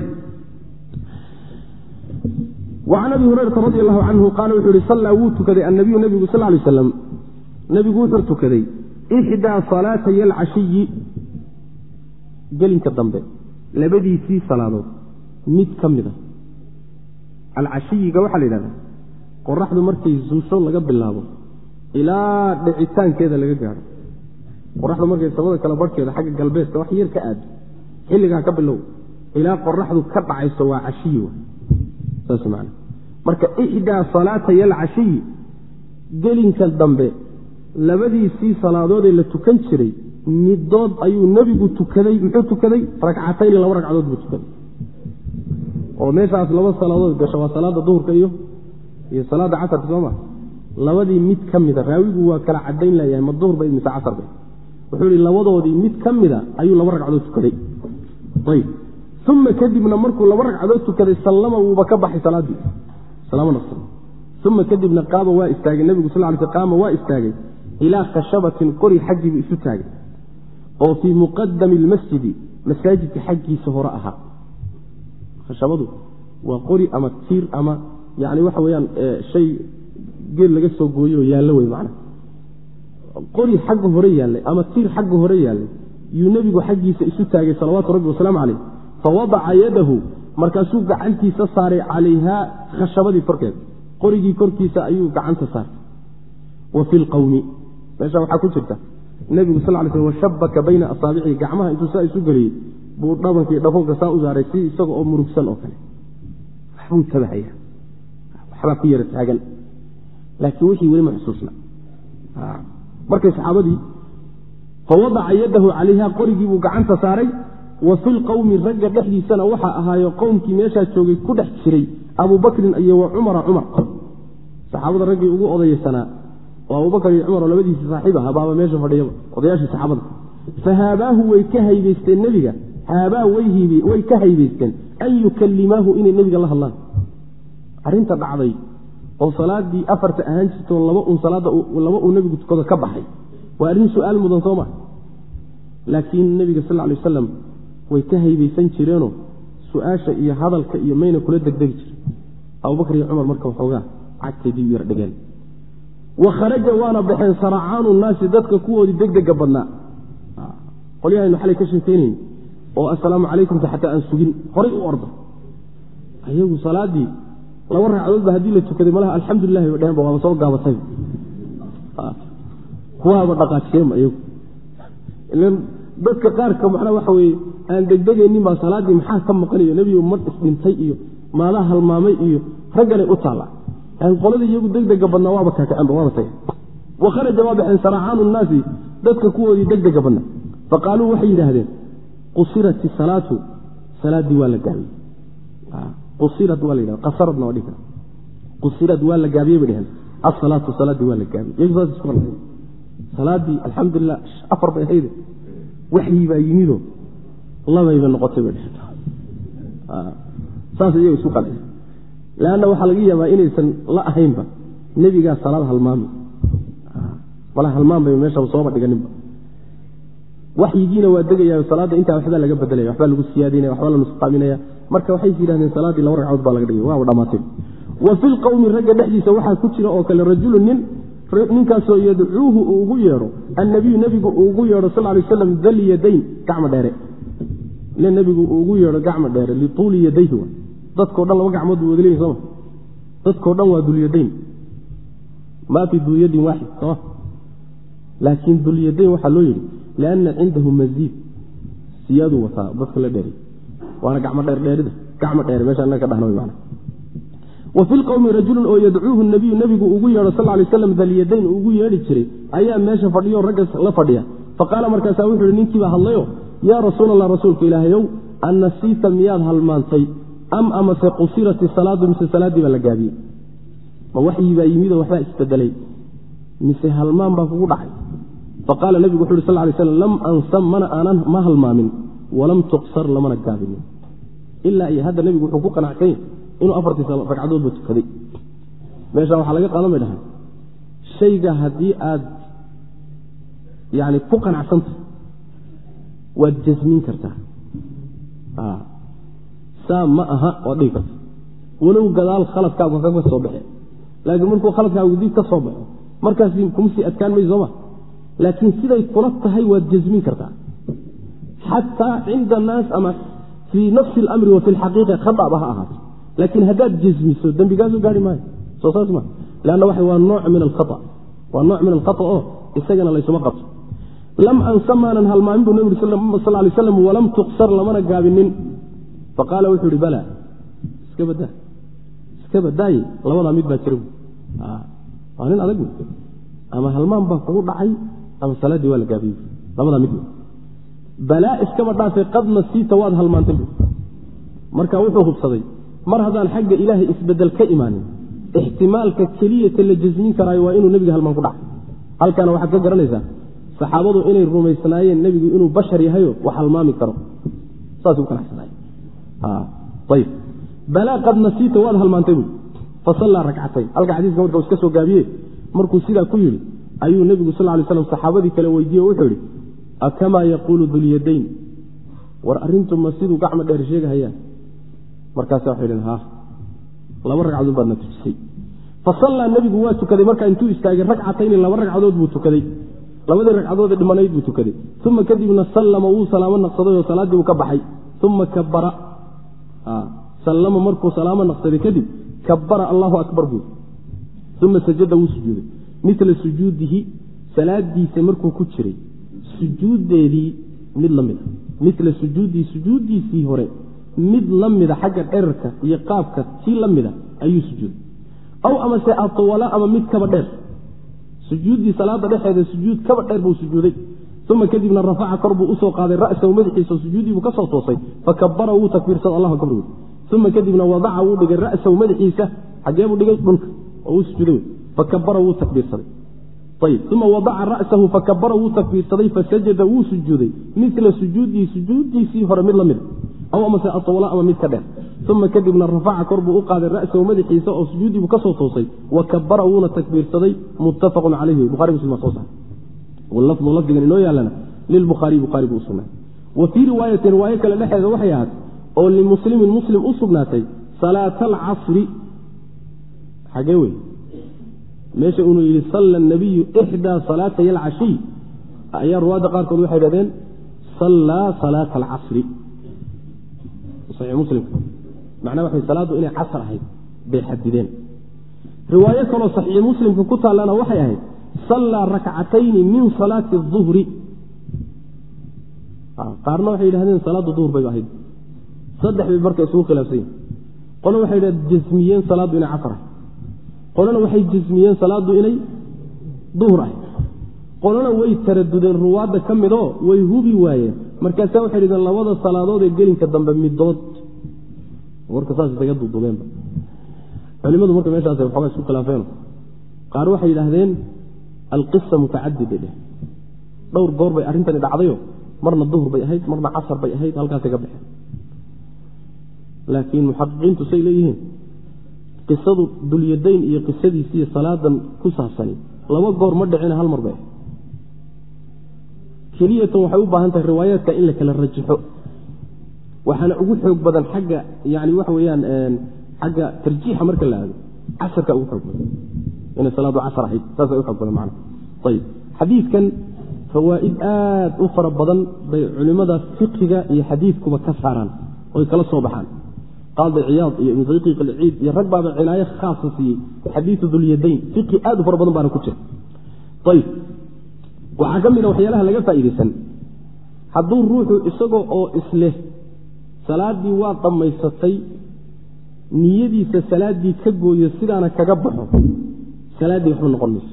وعن أبي هريرة رضي الله عنه قال وحوري صلى وتكذي النبي صلى الله عليه وسلم نبي وحور تكذي إحدى صلاتي العشي قلن كالضنبه لبدي في صلاة ميت كمدة العشي قوحة لنا قرح ذو مركز زوشون لقب الله إلى دعيتان كذا لقى قرح ذو مركز سواد كالبرك كذا حق قلبيس وحير كأد حلقة قبل له إلى قرح ذو كبع يسوى عشي معنا marka ixdaa salaatay alcashiy gelinka dambe labadiisii salaadood ee la tukan jiray midood ayuu nebigu tukaday muxuu tukaday ragcatayn laba ragcadood buu tukaday oo meeshaas laba salaadood gasho waa salaada duhurka iyo salaada casarka sooma labadii mid ka mida raawigu waa kala cadayn layahay ma duhur bay mise casar bay wuxuu yidhi labadoodii mid ka mida ayuu laba ragcadood tukaday ayb uma kadibna markuu laba ragcadood tukaday sallama wuuba ka baxay salaadii uma kadibna qaama waa istaagay nebigu sal ly qaama waa istaagay ilaa khashabatin qori xaggiibuu isu taagay oo fii muqadami lmasjidi masaajidka xaggiisa hore ahaa khashabadu waa qori ama tiir ama yani waxa weyaan shay geel laga soo gooyo oo yaallo wey macna qori xagga hore yaallay ama tiir xagga hore yaallay yuu nebigu xaggiisa isu taagay salawaatu rabbi wasalaamu caleyh fawadaca yadahu markaasuu gacantiisa saaray calayhaa khashabadii korkeeda qorigii korkiisa ayuu gacanta saartay wa fi lqawmi meesha waxaa ku jirta nebigu sal lay slm washabaka bayna asaabicihi gacmaha intuu saa isu geliyey buu dhabankii dhafoonka saa u saaray si isaga oo murugsan oo kale waxbuu tabahaya waxbaa ku yara taagan laakiin wixii weli ma xusuusna markay saxaabadii fawadaca yadahu calayha qorigii buu gacanta saaray wa fi lqawmi ragga dhexdiisana waxaa ahaayo qowmkii meeshaa joogay ku dhex jiray abubakrin iyo wa cumara cumar saxaabada raggii ugu odayeysanaa oo abubakar iyo cumar oo labadiisii saaxiib aha baaba meesha fadhiyaba odayaashii saxaabada fahaabaahu way ka haybaysteen nebiga haabaa way ka haybaysteen an yukallimaahu inay nebiga la hadlaan arrinta dhacday oo salaadii afarta ahaan jirtoo laba uu nebigu tukado ka baxay waa arrin su-aal mudan soo maa laakiin nebiga sal lay wasalam way ka haybaysan jireenoo su-aasha iyo hadalka iyo mayna kula degdegi jiren abubakar iyo cumar marka waxoogaa cagteedii u yar dhegeen wa kharaja waana baxeen saracaanu nnaasi dadka kuwoodii degdega badnaa qolyahaynu xalay ka sheekeynayn oo assalaamu calaykumta xataa aan sugin horay u orda ayagu salaadii laba ragcadoodba haddii la tukaday malaha alxamdulilahi ba dheheenba waaba soo gaabatay kuwaaba dhaqaajiyeenba iyagu ilan dadka qaarka macnaa waxa weeye aan degdegaynin baa salaaddii maxaa ka maqanayo nebigu mar isdhintay iyo maadaa halmaamay iyo ragganay u taalla qoladii iyagu degdega badnaa waaba kaakaceenba waaba tagay wa kharaja waa baxeen saracaanu nnaasi dadka kuwoodii degdega badnaa faqaaluu waxay yidhaahdeen qusirat isalaatu salaaddii waa la gaabiyey qusirat waa la yidhahda qasaradna waa dhihi kara qusirat waa la gaabiyey bay dheheen asalaatu salaaddii waa la gaabiyey iyagu saas isku qalay salaaddii alxamdulilah afar bay ahayde waxyii baa yimidoo labayba noqotay bay dheheen saas iyagu isku qalay leanna waxaa laga yaabaa inaysan la ahaynba nebigaa salaad halmaami wala halmaanbayba meeshaba sooba dhiganinba waxyigiina waa degayaa salaadda intaa waxbaa laga bedelaya waxbaa lagu siyaadinaya waxbaa la nusqaaminaya marka waxay yidhahdeen salaaddii laba ragcadood baa laga dhigay waaba dhammaatay wa fi lqawmi ragga dhexdiisa waxaa ku jira oo kale rajulu ninkaasoo yadcuuhu uu ugu yeedho annabiyu nebigu uu ugu yeedho sal lay waslam dal yadayn gacmo dheere nin nebigu uu ugu yeedho gacmo dheere lituuli yadayhi dadkao dhan laba gacmood buu wadaleeyi sooma dadkao dhan waa dulyadayn maa fi dulyadin waaxid sooma laakiin dulyadayn waxaa loo yidhi lianna cindahu masiid siyaaduu wataa dadka la dheeray waana gacmo dheerdheerida gacmo dheere meesha annaga ka dhahna man wa fi lqawmi rajulun oo yadcuuhu nabiyu nebigu ugu yeedho sal lay waslam dalyadayn ugu yeedhi jiray ayaa meesha fadhiyo ragga la fadhiya faqaala markaasaa wuxuu ihi ninkiibaa hadlayo yaa rasuul allah rasuulka ilaahayow annasiita miyaad halmaantay am amase qusirat isalaadu mise salaaddii baa la gaabiyey ma waxyii baa yimidoo waxbaa isbedelay mise halmaan baa kugu dhacay faqaala nebigu wuxu uhi sal lay slam lam ansam ma halmaamin walam tuqsar lamana gaabinin ilaa iyo hadda nebigu wuxuu ku qanacsany inuu afartii ragcadoodba tukaday meeshaan waxaa laga qaadan bay dhahay shayga haddii aad yani ku qanacsanta waad jasmin kartaa saa ma aha waad dhigi karta walow gadaal khaladkaagu kaga soo baxe laakiin markuu khaladkaagu dib ka soo baxo markaasi kuma sii adkaan may sooma laakiin siday kula tahay waad jasmin kartaa xataa cinda annaas ama fii nafsi اlamri wa fi lxaqiiqa khadaba ha ahaato laakiin haddaad jasmiso dembigaasu gaari maayo soo saas ma lanna waa nooc min alkhaa waa nooc min alkhata oo isagana laysuma qabto lam ansa maanan halmaamin buu nebi sal lay slam walam tuqsar lamana gaabinin faqaala wuxuu ihi bala iska badaaye labadaa mid baa jira waa nin adag ama halmaan baa kugu dhacay ama salaaddii waa la gaabiyey labadaa mid balaa iskaba dhaafay qad nasiita waad halmaantay marka wuxuu hubsaday mar haddaan xagga ilaahay isbedel ka imaanin ixtimaalka keliyata la jasmin karaayo waa inuu nebiga halmaan ku dhacay halkaana waxaad ka garanaysaa saxaabadu inay rumaysnaayeen nebigu inuu bashar yahayo wax halmaami karo saasay u qanacsanaayeen ayb balaa qad nasiita waad halmaantay buui fasallaa rakcatayn halka xadiiska marka iska soo gaabiye markuu sidaa ku yidhi ayuu nebigu sal lay slam saxaabadii kale weydiiye o wuxuu yidhi akamaa yaquulu dulyadayn war arrintuma siduu gacmo dheer sheegahayaan markaasa waxay dhn laba ragcadood baadna tujisay fasallaa nebigu waa tukaday markaa intuu istaagay ragcatayni laba ragcadood buu tukaday labadii ragcadoodee dhimanayd buu tukaday uma kadibna sallama wuu salaamo naqsaday oo salaaddii uu ka baxay uma kabara sallama markuu salaamo naqsaday kadib kabara allahu akbar buu uma sajada wuu sujuuday mila sujuudihi salaadiisa markuu ku jiray sujuudeedii mid la mida mila sujuudihi sujuudiisii hore mid la mida xagga dherarka iyo qaabka tii la mida ayuu sujuuday aw amase atwala ama mid kaba dheer sujuuddii salaada dhexeeda sujuud kaba dheer buu sujuuday uma kadibna rafaca kor buu usoo qaaday ra'sahu madaxiisa sujuudiibuu ka soo toosay fakabara wuu takbiirsaday allahu akbar uma kadibna wadaca wuu dhigay ra'sahu madaxiisa xagee buu dhigay dhulka oo uu sujuuday fakabara wuu takbiirsaday ayib uma wadaca ra'sahu fakabara wuu takbiirsaday fasajada wuu sujuuday mila sujuudiisii hore mid la mida aw amase atwala ama mid ka dheer uma kadibna rafaca kor buu u qaaday ra'sahu madaxiisa oo sujuudiibuu ka soo toosay wakabara wuuna takbiirsaday muttafaqun calayhi bukhari muslim soo saaray واللفظ لفظا إنه يعلن للبخاري بخاري بأسنا وفي رواية كلا لحيث وحيات أو لمسلم أصبناتي صلاة العصر حقوي ماشي أنه يصلى النبي إحدى صلاة العشي أيار رواد قال كل واحد هذين صلى صلاة العصر صحيح مسلم معناه وحي صلاة إلى عصر هاي بيحددين رواية كلا صحيح مسلم في كتها لنا وحي هاي صلى ركعتين من صلاة الظهر قارنا waxay yiraahdeen salaada duhur bay ahayd saddex bay markay soo khilaafsay qolna waxay yiraahdeen jismiyeen salaadu inay casr qolna waxay jismiyeen salaadu inay duhur ah qolna way taradudeen ruwaada kamido way hubi waayeen markaas waxay yiraahdeen labada salaadood ee gelinka dambe midood warka saas isaga duudubeen culimadu markay meeshaas ay xogaa isku khilaafeen qaar waxay yiraahdeen القصة متعددة دور قور بي أرنتني دعضيو مرنا الظهر بي أهيد مرنا عصر بي أهيد هل كانت قبلها لكن محققين تسيليهن قصة دول يدين إيا قصة دي سي صلاة كسها سني لما قور مدعين هالمر بي كلية وحيوبة هانت الروايات كإلا كلا الرجحو وحنا أقول حق بدل حاجة يعني وحويان حاجة ترجيح مركز الله عصر كأقول حق إن الصلاة عصر حيث تاسع يحب معنا طيب حديث كان فوائد أخرى بدن علماء فقه هي حديثكم كسران ويكلا صبحان قال عياض من طريق العيد يربع بالعناية خاصة في حديث ذو اليدين فقه أخرى بدن بارك كتير طيب وحكمنا وحيالها لقى فائدة حضور روح إسقو أو إسله صلاة دي واطم يستطي نيدي سلاد دي كجو يصير أنا كجبحه salaadii wuxuu noqonaysa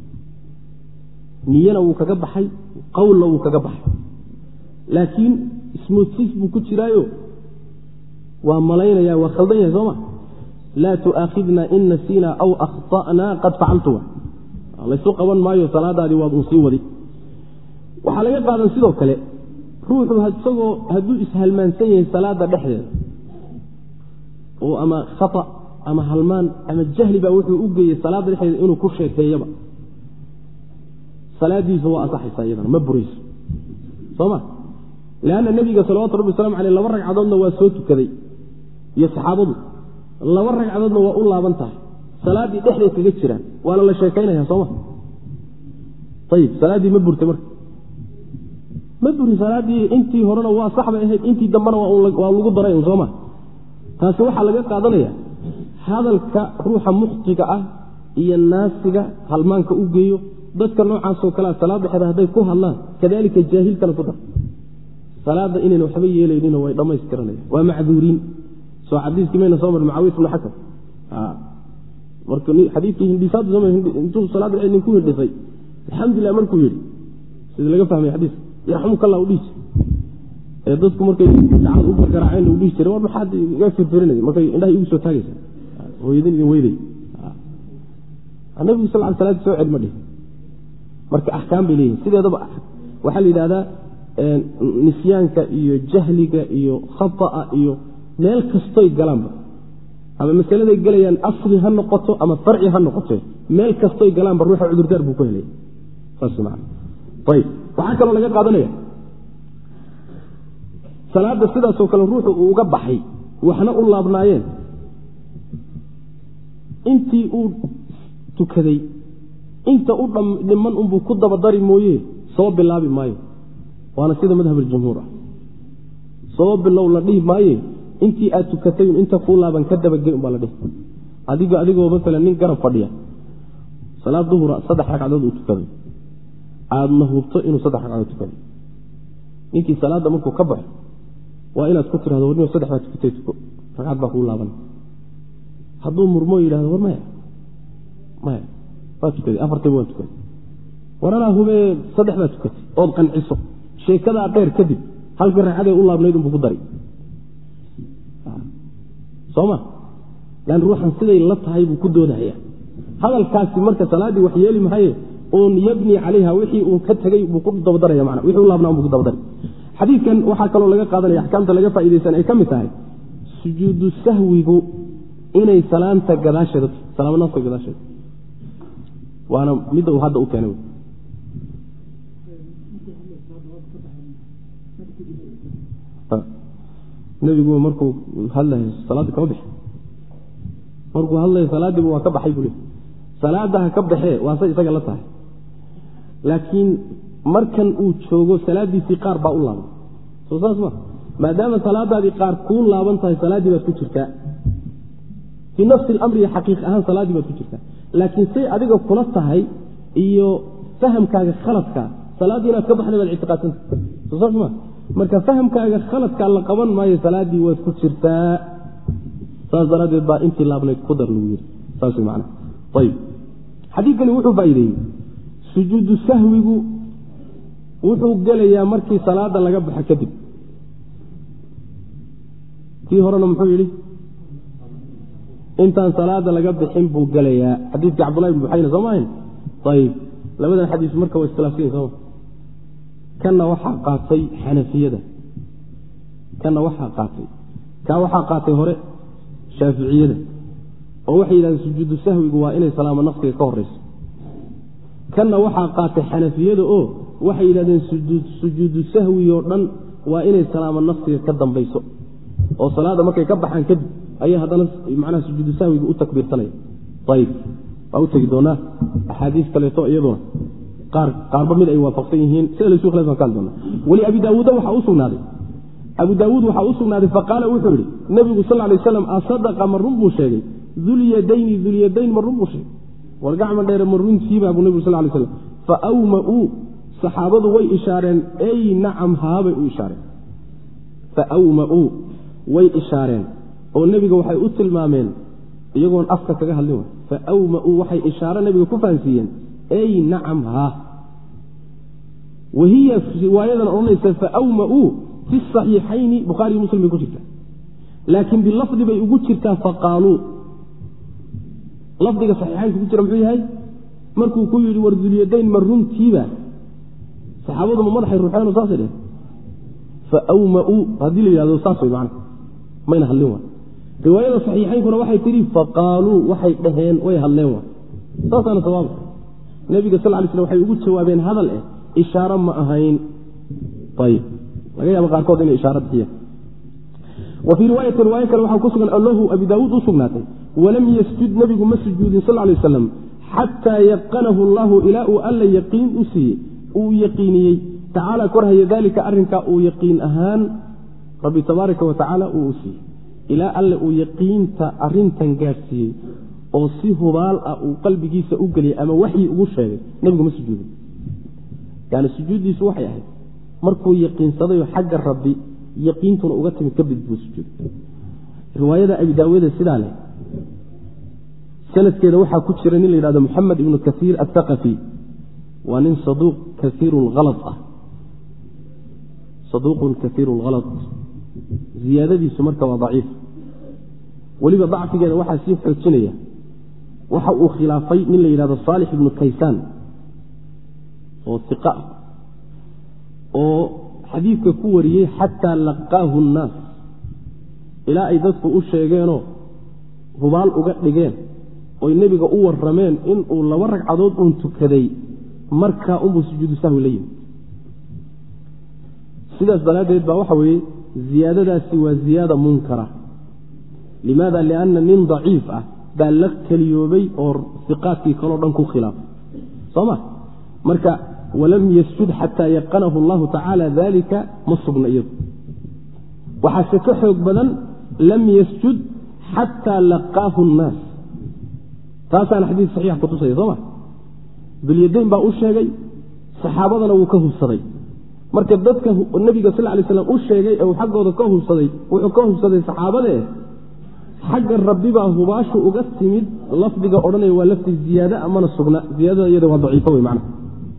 niyana wuu kaga baxay qowlna wuu kaga baxay laakiin ismoodsiis buu ku jiraayo waa malaynaya waa khaldan yahay sooma laa tu'aakhidna in nasiina aw akhta'na qad facaltu laysu qaban maayo salaadaadii waad sii wadi waxaa laga qaadan sidoo kale ruuxu isagoo hadduu ishalmaansan yahay salaada dhexdeeda oo ama khata ama halmaan ama jahli baa wuxuu u geeyay salaada dhexdeeda inuu ku sheekeeyaba salaadiisu waa asaxaysa iyadana ma burayso sooma laana nabiga sallallahu alayhi wasallam laba ragcadoodna waa soo tukaday iyo saxaabadu laba ragcadoodna waa u laaban tahay salaadii dhexdeeda kaga jiraan waa la sheekeynayaa sooma tayib salaadii ma burtay marka ma buri salaadii intii horena waa sax bay ahayd intii dambana waa lagu daray sooma taasi waxa laga qaadanayaa hadalka ruuxa mukhtiga ah iyo naasiga halmaanka u geeyo dadka noocaas oo kala salaad dhexda haday ku hadlaan kadalika jaahilkana ku dar salaada inay waxba yeelaynin way dhamaystiranayaan waa macduuriin soo xadiiskii meena soo mar Muawiya ibn Hakam markii xadiiskii hindisaad zaman intuu salaad ay ku hindisay alxamdulillah markuu yiri sida laga fahmay xadiis yarhamuka Allah u dhis ee dadku markay gacan u gargaareen u dhis jiray war maxaad iga firfirinay markay indhaha igu soo taagaysa hooyadin idin weyday annabi sallallahu alayhi wasallam soo cilmadi marka ahkaam bilay sideedaba waxa la yiraahdaa nisyaanka iyo jahliga iyo khata'a iyo meel kasto ay galaanba ama mas'alada ay galayaan asli ha noqoto ama farci ha noqoto meel kasto ay galaanba ruuxa cudurdaar buu ku helay fasma tayib waxa kale laga qaadanaya salaada sidaas oo kale ruuxu uu uga baxay waxna u laabnaayeen intii uu tukaday inta u dhiman buu ku daba dari mooyee soo bilaabi maayo waana sida madhabul jumhuur soo bilow la dhihi maayo intii aad tukatay inta ku laaban ka daba geey baa la dhihi adigoo mesela nin garab fadhiya salaad duhura 3 ragcadood uu tukado aadna hubto inuu 3 ragcadood tukado ninkii salaada markuu ka baxo waa inaad ku tiraahdo warniyo 3 baad tukatay ragcad baa ku laaban hadduu murmo yiraahdo war maya waa tukatay 4 waa tukatay warana hube 3 baad tukatay oo qanciso sheekada dheer kadib halka ragcad u laabnayd uu ku daray sooma lan ruuxan siday la tahay buu ku doodaya hadalkaasi marka salaadii wax yeeli maayo oo yabni calayha wixii uu ka tagay buu ku dabadaraya macna wixii uu laabnaa buu ku dabadaray xadiiskan waxa kale laga qaadanaya ahkaamta laga faa'iideysan ay kamid tahay sujuudu sahwigu inay salaanta gadaasheeda salaamada gadaasheeda waana mid uu hadda u keenay nabigu markuu hadlay salaada ka bixi markuu hadlay salaadii waa ka baxay buu salaadaha ka baxee waa say isaga la tahay laakiin markan uu joogo salaadiisii qaar baa u laaban soo saas maadaama salaadaadii qaar ku laaban tahay salaadii baad ku jirtaa fi nafsi al-amri haqiiq ahaan salaadii baad ku jirtaa laakiin say adiga kula tahay iyo fahamkaaga khaladka salaadii inaad ka baxday baad ictiqaadsan soo saas marka fahamkaaga khaladka la qaban maayo salaadii waad ku jirtaa saas daraadeed baa intii laabnayd ku dar lagu yiri saas macna ayib xadiidkani wuxuu faa'iideeyay sujuudu sahwigu wuxuu gelayaa markii salaada laga baxo kadib tii horena muxuu yiri intaan salaada laga bixin buu gelayaa xadiidka Abdullah ibn Buhayna Soomaaliya ayib labadan xadiis marka way iskhilaafsan soo kana waxa qaatay Xanafiyada kana waxa qaatay hore Shaafiiciyada oo waxay yiraahdeen sujuudu sahwigu waa inay salaamo nafsiga ka horeyso kana waxa qaatay Xanafiyada oo waxay yiraahdeen sujuudu sahwi oo dhan waa inay salaamo nafsiga ka dambayso oo salaada markay ka baxaan kadib ay hadana macnaha sujuudu sahwigu u takbiirtanay tayib waa u tagi doona ahadiis kale to iyaduna qaarba mid ay waafaqsan yihiin sida soo khalaas ka doona wali Abi Daawud waxa uu sugnaaday faqala wuxuu yiri nabigu sallallahu alayhi wasallam asadaqa marrubu sheegay dhul yadayn marrubu sheegay wargacma dheer marruntiiba abu nabigu sallallahu alayhi wasallam fa awma'u saxaabadu way ishaareen ay nacam haabay u ishaareen fa awma'u way ishaareen oo nabiga waxay u tilmaameen iyagoon afka kaga hadlin fa awma'u waxay ishaare nabiga ku faansiiyeen ay nacam ha wahiya riwaayadan oonaysa fa awma'u في الصحيحين بخاري ومسلم يقول جدا لكن باللفظ بي يقول جدا فقالوا لفظ صحيحين يقول جدا محوي هاي مركو كل ورد اليدين مرون تيبا صحابة من مرحي الروحان وصاصره فأومأوا هذه اللي هذا صاصره معنا ما ينهلوها رواية صحيحين كنا وحي تري فقالوا وحي دهين ويهلوها صاصنا صواب النبي صلى الله عليه وسلم وحي يقول شوابين هذا إشارة ما أهين طيب laga yaabo qaarkood inay ishaarad bixiya وفي رواية كان waxa ku sugan Allahu Abi Daawud u sugnaatay walam yasjud nabigu masjudin sallallahu alayhi wasallam hatta yaqanahu Allahu ila alla yaqin usi uu yaqiniyay ta'ala korhaya dalika arrinka uu yaqin ahaan Rabbi tabaaraka wa ta'ala uu usi ila alla uu yaqinta arrintan gaarsiiyay oo si hubaal ah uu qalbigiisa u galiyay ama wixii ugu sheegay nabigu masjudin yani sujuudiisu waxay ahayd markuu yaqiinsaday xagga Rabbi yaqiintuna uga timid kabid buu sujuud riwaayada Abi Daawud sidaa leh sanadkeeda waxa ku jira nin la yiraahdo Muhammad ibn Kathir al-Thaqafi wa nin saduq kathir al-ghalat saduq kathir al-ghalat ziyadadiisu marka waa dhaif waliba dhacfigeeda waxa si xoojinaya waxa uu khilaafay nin la yiraahdo Salih ibn Kaysan oo thiqa oo xadiidka ku wariyay hatta laqaahu an-nas ila ay dadku u sheegeeno hubaal uga dhigeen oo nabiga u warameen in uu 2 ragcadood uu tukaday marka uu sujuudu sahwi leeyahay sidaas daladeed baa waxa weeye ziyadadaasi waa ziyada munkara limaada lianna min dhaif bal la kaliyoobay oo thiqaati kala dhan ku khilaaf soma marka ولم يسجد حتى يقنه الله تعالى ذلك مصبنا إيضا وحسكحه بدن لم يسجد حتى لقاه الناس فهذا الحديث صحيح قطوسي صح dulyadayn baa u sheegay saxaabadana wuu ka hubsaday marka dadka nabiga sal lay slam u sheegay ee uu xaggooda ka hubsaday wuxuu ka hubsaday saxaabade xagga rabbi baa hubaashu uga timid lafdiga odhanaya waa lafdi ziyaada amana sugna ziyaadada iyada waa daciifo wey macna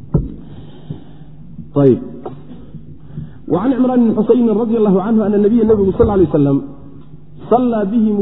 ayib وعن عمران بن حسين رضي الله عنه أن النبي صلى الله عليه وسلم صلى بهم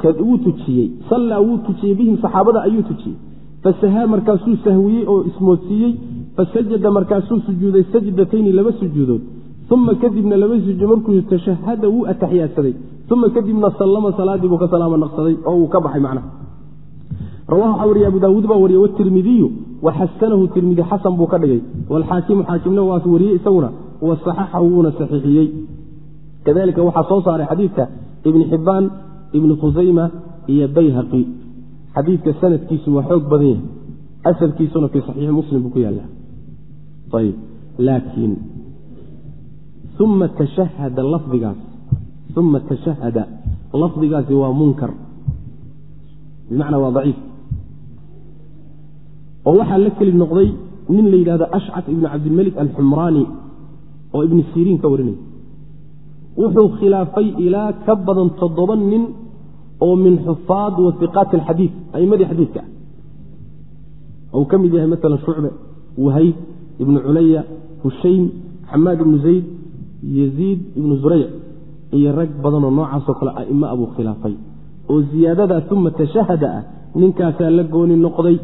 ووتشي بهم صحابة أيوتشي فسها مركاسو سهوي أو اسموتسي فسجد مركاسو سجودي سجدتين لما سجودون ثم كذبنا لما سجد مركو يتشهد وأتحيات سدي ثم كذبنا سلم صلاة بك سلام النقصدي أو كبحي معنا رواه حوري أبو داود باوري والترمذي وحسنه الترمذي حسن بوكدغي والحاكم حاكمنا واسوري سونا وصححه ونصححيه كذلك وحصو صار حديث ابن حبان ابن خزيمة هي بيهقي حديث السند كيس وحوق بدين أسد كيسنا في صحيح مسلم بكي الله طيب لكن ثم تشهد اللفظ قاس ثم تشهد اللفظ قاس هو منكر بمعنى هو ضعيف ووحى لك النقضي من ليلة هذا أشعث ابن عبد الملك الحمراني وابن السيرين كورني وحو خلافي إلى كبضا تضبن ومن حفاظ وثقات الحديث أي مدي حديثك أو كم يديها مثلا شعبة وهيب ابن عليا هشيم حماد بن زيد يزيد بن زريع هي رج بدن النوع سقل أئمة أبو خلافي وزيادة ثم تشهد من كاسا لقون النقضي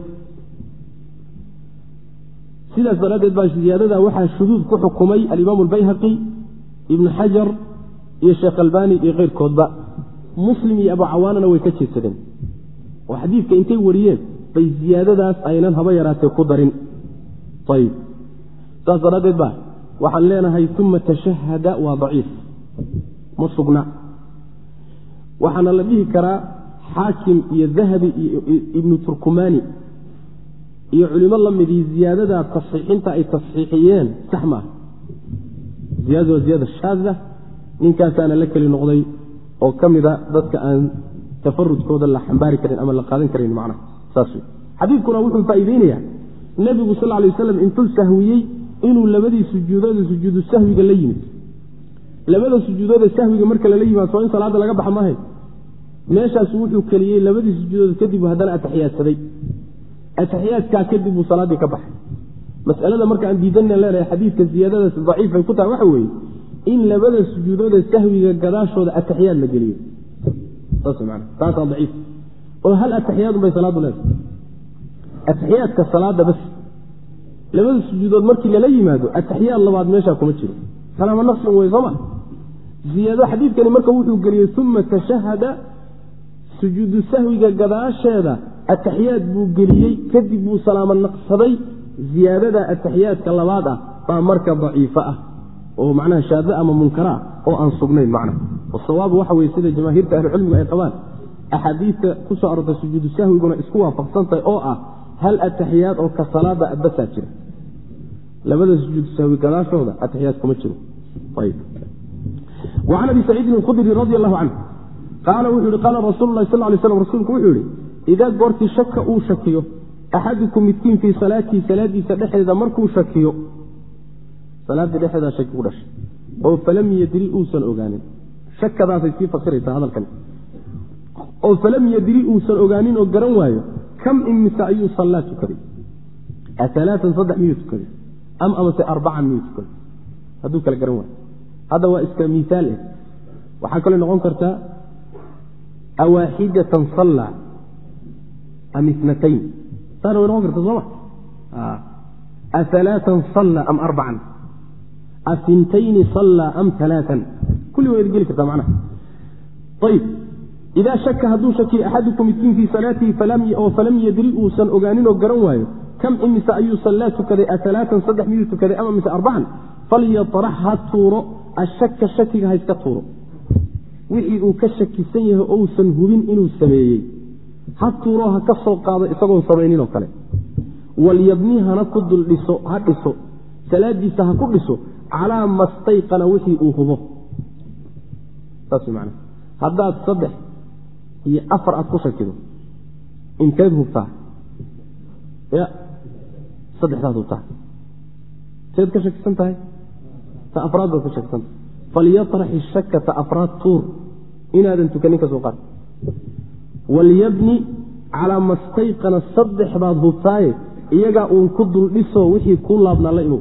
سيدة صلاة باش زيادة وحى الشذوذ كحكمي الإمام البيهقي ابن حجر يا شيخ الباني غير كوضباء مسلم يا أبو عواننا ويكتشي السدن وحديث كإنتي وريين في زيادة داس أينان هبايرات قدرين طيب صلاة باش وحلينا هي ثم تشهد وضعيف مصقنا وحنا لديه كرا حاكم يذهب ابن تركماني iyo culimo la mid ziyadada tasxiixinta ay tasxiixiyeen saxma ziyada shaadda ninkaas aan la kali noqday oo kamida dadka aan tafarrudkooda la xambaari karin ama la qaadan karin macna saasi xadiidkuna wuxuu faa'iideynaya nabigu sallallahu alayhi wasallam intuu sahwiyay inuu labadii sujuudood sujuudu sahwiga la yimid labada sujuudood sahwiga marka la yimaado in salaada laga baxo maahay meeshaas wuxuu kaliyay labadii sujuudood kadib hadana ataxiyaadsaday ataxiyaad ka kadib salaadii ka baxay mas'alada marka aan diidanna leeyahay xadiidka ziyadada daciif ay ku tahay waxa weeye in labada sujuudood sahwiga gadaashooda ataxiyaad la geliyo tasmaana taas daciif oo hal ataxiyaad bay salaadu leedahay ataxiyaadka salaada bas labada sujuudood markii la yimaado ataxiyaad labaad meesha kuma jiro salaama nafsi way sama ziyada xadiidkani marka wuxuu geliyay thumma tashahada sujuudu sahwiga gadaasheeda التحيات بو جليي كدب بو سلام النقصدي زيادة التحيات كاللباد فمركة ضعيفة ومعناها شاذة أما منكرة أو أنصبنين معنا والصواب وحوي سيدة جماهير أهل العلم والإقبال أحاديث كسو أرض سجود السهو يقولون اسكوها فقصنطي هل التحيات أو كالصلاة أبساتشرة لبدا سجود السهو كلا شهودة التحيات كمتشرة طيب وعن أبي سعيد الخدري رضي الله عنه قال رسول الله صلى الله عليه وسلم رسولك وحوري إذا قرت شك أو شكيه أحدكم متكين في صلاتي سدحد مركو شكيه صلاة دحد شك ورش أو فلم يدري أوسن أغانين شك ذات في فقرة هذا الكلام أو فلم يدري أوسن أغانين وقرن وايو كم إن مساعي صلاة كريم أثلاثا صدح ميوت كريم أم أربعا ميوت كريم هذوك القرن وايو هذا هو اسم مثال وحكى لنا غنكرتا أواحدة صلى أم اثنتين صاروا ينوغر تظلم أثلاثا صلى أم أربعا أثنتين صلى أم ثلاثا كل يوم يقول لك معنا طيب إذا شك هدو شكي أحدكم يتين في صلاته فلم يدرئوا سن أغانين وقرنوايو كم إن سأيو صلاتك ذي أثلاثا صدح ميوتك ذي أمام مثل أربعا فليطرحها الطورو الشك هاي استطورو وحيئو كشك سيه أو سنهوين إنو السميي هاتوروها كسو قاضي إساقون سمينين وكالي وليبنيها نكد لسو هاتسو سلاديسها كدسو على ما استيقن وحي أوهضه تاسي معنا هذا تصدح هي أفر أتكوشة كده إن كذبه فاه saddexdaad hubtaa seed ka shakisan tahay ta afraad baad ka shakisan tahay falyatrax ishaka ta afraad tuur inaadan tukanin ka soo qaad walyabni calaa mastayqana saddex baad hubtaaye iyagaa uun ku duldhiso wixii kuu laabnaa la imow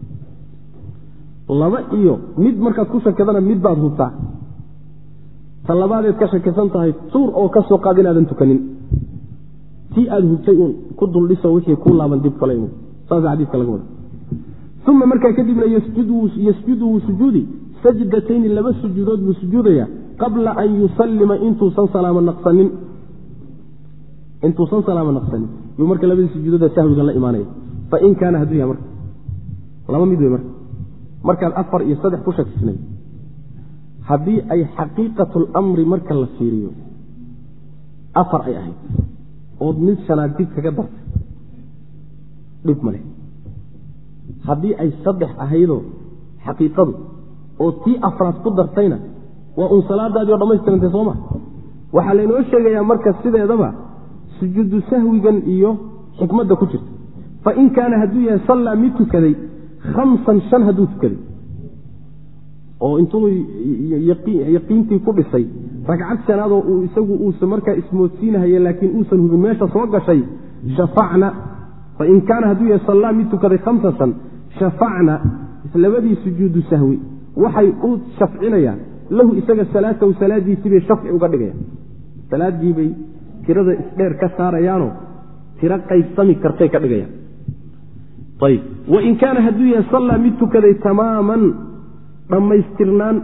laba iyo mid markaad ku shakadana mid baad hubtaa ta labaadeed ka shakisan tahay tuur oo ka soo qaad inaadan tukanin tii aad hubtay uun ku duldhiso wixii kuu laaban dib kala imow saasa xadiiska laga wada uma markaa kadibna yasjudu wuu sujuudi sajdatayni laba sujuudood buu sujuudaya qabla an yusallima intuusan salaamo naqsanin yuu marka labadii sujuudooda sahwiga la imaanaya fain kaana hadduu yahay marka laba mid wey markaad 4 iyo 3 ku shakisnay haddii ay xaqiiqatulamri marka la fiiriyo 4 ay ahayd ood mid shanaad dib kaga dartay dhib male haddii ay 3 ahaydoo xaqiiqadu oo tii afraad ku dartayna waa uun salaadaadii oo dhammaystirantay sooma waxaa laynoo sheegayaa marka sideedaba sujuudu sahwigan iyo xikmadda ku jirta fain kaana hadduu yahay sallaa mid tukaday 5 hadduu tukaday oo intuu yaqiintii ku dhisay ragcad shanaadoo uu isagu uusan markaa ismoodsiinahaye laakiin uusan hubin meesha soo gashay shafacna fain kaana hadduu yahay sallaa mid tukaday 5 shafacna labadii sujuudu sahwi waxay u shafcinayaan lahu isaga salaatahu salaadiisii bay shafci uga dhigayaan salaadii bay tirada isdheer ka saarayaanoo tiro qaybsami kartay ka dhigayaan ayb wain kaana hadduu yahay sallaa mid tukaday tamaaman dhammaystirnaan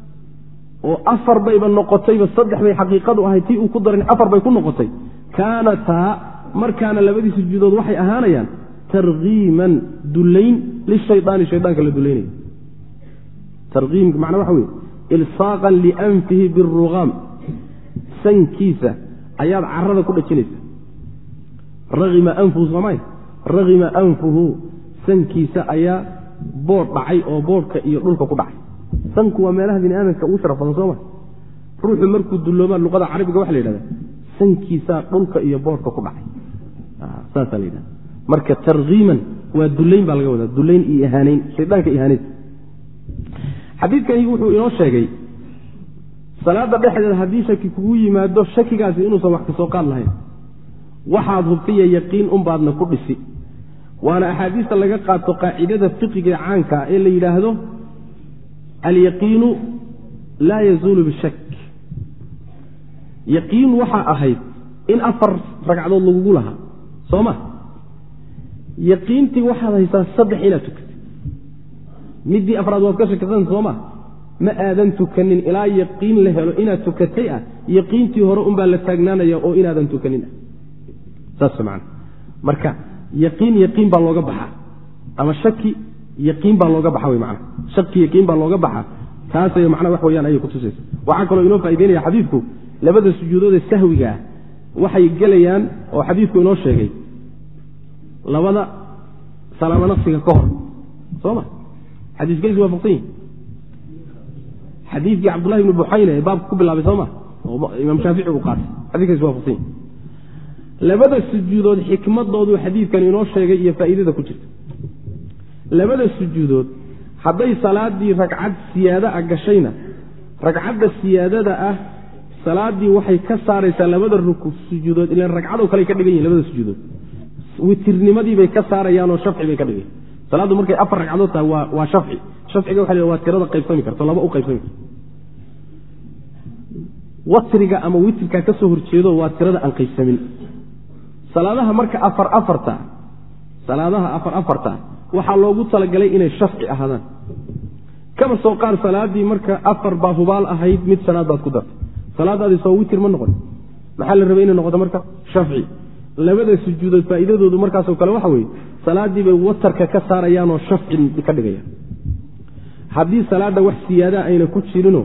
oo 4 bayba noqotayba 3 bay xaqiiqadu ahayd tii uu ku darin 4 bay ku noqotay kaanataa markaana labadii sujuudood waxay ahaanayaan targiiman dulayn lishaydaani shaydaanka la dulaynaya targiimka macnaa waxa weye ilsaaqan lianfihi birugaam sankiisa ayaad carada ku dhajinaysa ragima anfuhu soomay ragima anfuhu sankiisa ayaa boodh dhacay oo boodhka iyo dhulka ku dhacay sanku waa meelaha bini aadamka ugu sharaf badan sooma ruuxu markuu dulloomaa luqada carabiga waxa la yidhahda sankiisaa dhulka iyo boodhka ku dhacay saasaa la yidhahda marka targiiman waa dulayn baa laga wadaa dulayn iyo ihaanayn shaydaanka ihaanayn xadiidkani wuxuu inoo sheegay salaada dhexdeeda haddii shaki kugu yimaado shakigaasi inuusan wax ka soo qaad lahayn waxaad hubtiya yaqiin unbaadna ku dhisi waana axaadiista laga qaato qaacidada fiqiga caanka ee la yidhaahdo alyaqiinu laa yazuulu bishak yaqiin waxaa ahayd in 4 ragcadood lagugu lahaa soo ma yaqiintii waxaad haysaa 3 inaad tukatay midii afraad waad ka shakisan sooma ma aadan tukanin ilaa yaqiin la helo inaad tukatay yaqiintii hore unbaa la taagnaanaya oo inaadan tukanin saas macna marka yaqiin baa looga baxaa ama shaki yaqiin baa looga baxa way macna shaki yaqiin baa looga baxaa taasay macna wax weeyaan ay ku tusayso waxa kale inoo faa'iideynaya xadiidku labada sujuudood ee sahwiga waxay galayaan oo xadiidku inoo sheegay labada salaamo nafsiga ka hor sooma xadiiskiisu waa faqtiin xadiiskii cabdullahi ibnu buxayne ee baabka ku bilaabay sooma oo imaam shaafici uu qaatay xadiiskiisu waa faqtiin labada sujuudood xikmadoodu xadiidkan inoo sheegay iyo faa'iidada ku jirta labada sujuudood hadday salaadii ragcad siyaada ah gashayna ragcadda siyaadada ah salaadii waxay ka saaraysaa labada sujuudood ilaa ragcadoo kale ka dhigan yihin labada sujuudood witirnimadii bay ka saarayaanoo shafci bay ka dhigayan salaaddu markay 4 ragcadood tahay waa shafci shafciga waxa la waa tirada qaybsami karto laba u qaybsami karto watriga ama witrka ka soo horjeedo waa tirada aan qaybsamin salaadaha marka 4 salaadaha 4 waxaa loogu talagalay inay shafci ahaadaan kama soo qaar salaadii marka 4 baa hubaal ahayd mid shanaad baad ku dartay salaadaadii soo witr ma noqon maxaa la rabay inay noqoto marka shafci labada sujuudood faa'iidadoodu markaasoo kale waxa weeye salaadii bay watarka ka saarayaan oo shafci ka dhigayaan haddii salaada wax siyaada ayna ku jirinoo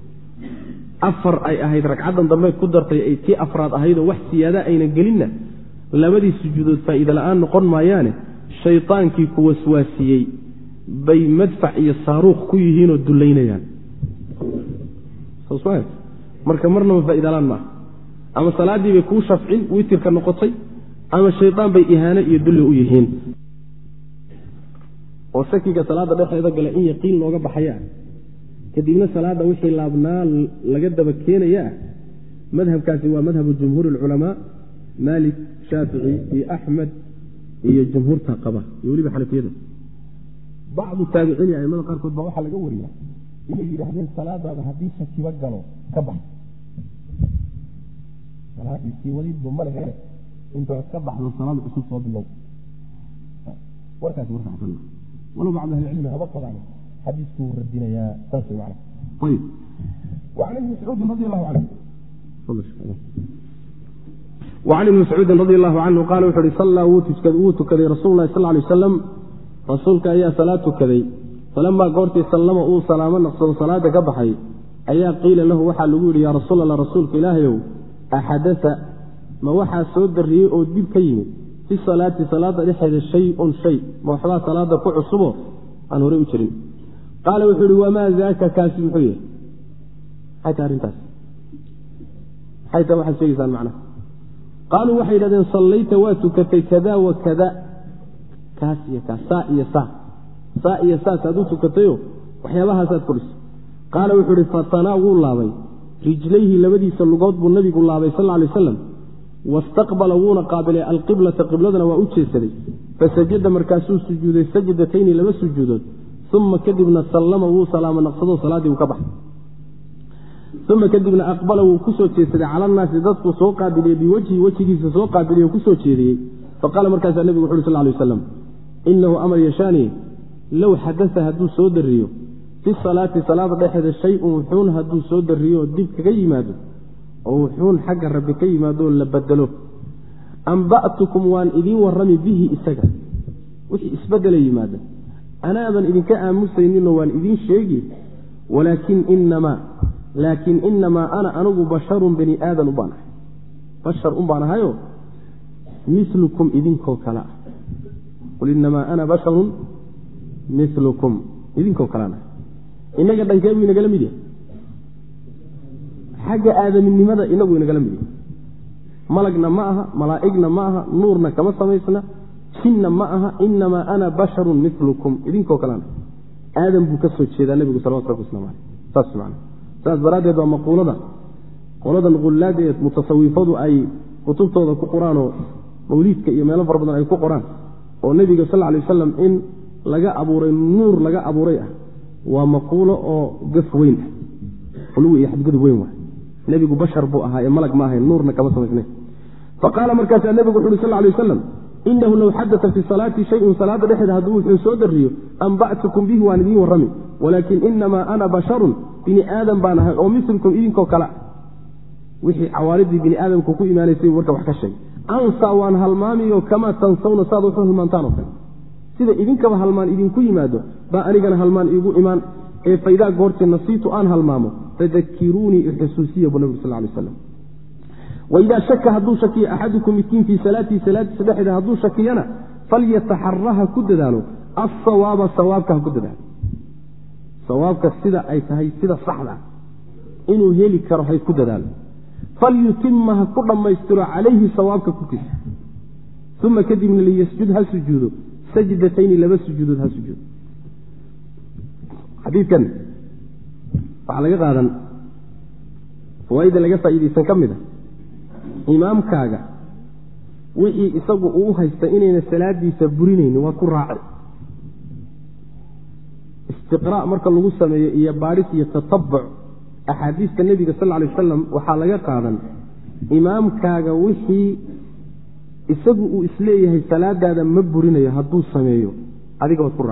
4 ay ahayd ragcadan dambe ku dartay ay tii afraad ahaydoo wax siyaada ayna gelinna labadii sujuudood faa'iido la'aan noqon maayaane shaydaankii ku waswaasiyey bay madfac iyo saaruuq ku yihiinoo dulaynayaan marka marnaba faa'iido la'aan maaha ama salaadii bay kuu shafcin witirka noqotay ama shaydaan bay ihaano iyo dulli u yihiin oo shakiga salaada dhexdeeda gala in yaqiin looga baxaya kadibna salaada wixii laabnaa laga daba keenaya madhabkaasi waa madhabu jumhuur ulama Malik Shafi'i iyo Ahmad iyo jumhuurta qaba iyo waliba Xanafiyada bacdu taabiciin ay mada qarkood ba waxa laga wariyaa inay yiraahdeen salaada hadii shakiba galo ka bax salaadii si wali dumalaha inta ka baxdo salaada cusub soo bilow warkaas warkaas wala bacd ahli ilmi haba qadaan xadiisku radinaya taasi macna طيب وعن ابن مسعود رضي الله عنه وعن ابن مسعود رضي الله عنه قال وحري صلى وتكذي رسول الله صلى الله عليه وسلم رسولك أي صلاة كذي فلما قرت سلم سلاما نقصد صلاة كبحي أي قيل له وحى لقول يا رسول الله رسولك إلهي أحدث ما وحى سود الرئيء وديب كيمي في الصلاة صلاة لحد شيء ما وحى صلاة كعصبه أنه رئيء شرين قال وحري وما ذاك كاسم حيه حتى أرنتاس حتى واحد سيسان معنا قالوا وحي لذين صليت واتكتي كذا وكذا كاسية سائية سادوت كتيو وحيالها ساد كرس قال وحري فتناول الله رجليه لبدي سلقات بالنبي قل الله صلى الله عليه وسلم واستقبلون قابل القبلة قبلتنا وأوتشي سري فسجد مركاسو سجود سجدتين لما سجودات ثم كذبنا سلم وسلام نقصده صلاة وكبح ثم كذبنا أقبله وكسوتي سري على الناس ذاتك سوقا بوجهه سوقا بليه وكسوتي فقال مركز النبي صلى الله عليه وسلم إنه أمر يشاني لو حدث هدو سود الريو في الصلاة صلاة بحث الشيء وحون هدو سود الريو ديبك كي مادو وحون حق الرب كي مادو لبدلوه أنبأتكم وان إذين ورمي به إساقا وش إسبدل يمادا أنا أبن إذن كأن مسلمين وان إذين شيء ولكن إنما أنا أنو بشر بني آدم أبانا بشر أبانا هايو مثلكم إذن كوكلا قل إنما أنا بشر مثلكم إذن كوكلانا إنك أدن كأبي نقلم دي حاجة آدم لماذا إنه نقلم دي ملقنا معها ملائقنا معها نورنا كما سميسنا كنا معها إنما أنا بشر مثلكم إذن كوكلانا آدم بكسو الشيء النبي صلى الله عليه وسلم تسمعنا ساس برادة ومقولة قولة الغلاد متصوفات أي كتبتها كقرآن موليدك إيمان فربنا أي كقرآن والنبي صلى الله عليه وسلم إن لقى أبوري النور لقى أبوري ومقولة قفوين قلوه يحب قد وين النبي بشر بؤها ملك معها النور كما سمعنا فقال مركز النبي صلى الله عليه وسلم إنه لو حدث في الصلاة شيء صلاة لحد هدوه في سود الريو أنبأتكم به واندين والرمي ولكن إنما أنا بشر بني آدم بانها ومثلكم إذن كوكلا وحي عوارضي بني آدم كوكو إيماني سيو وركا وحكا الشيء أنسى وان هالمامي وكما تنسون صادوا فيه المانتانو سيدا إذن كما هالمان إذن كو إيمادو با أنيقنا هالمان إيقو إيمان فإذا قرت نصيت آن هالمامو فذكروني الحسوسية بالنبي صلى الله عليه وسلم وإذا شك هدو شكي أحدكم مسكين في صلاة سبحة هدو شكينا فليتحرها كددانو الصواب كددانو صوابك السيدة أي فهي السيدة صحلة إنه هيلي كرهي كددانو فليتمها كل ما يسترى عليه صوابك كتس ثم كدي من اللي يسجدها سجوده سجدتين لما سجودها سجود حديث كان فعلى قدر فوائد لقى فايدي سنكمده imaamkaaga wixii isagu uu haysta inayna salaadiisa burinayn waa ku raacay istiqraa marka lagu sameeyo iyo baaris iyo tatabbuc axaadiista nabiga sallallahu alayhi wasallam waxa laga qaadan imaamkaaga wixii isagu uu isleeyahay salaadaada ma burinayo hadduu sameeyo adiga waad ku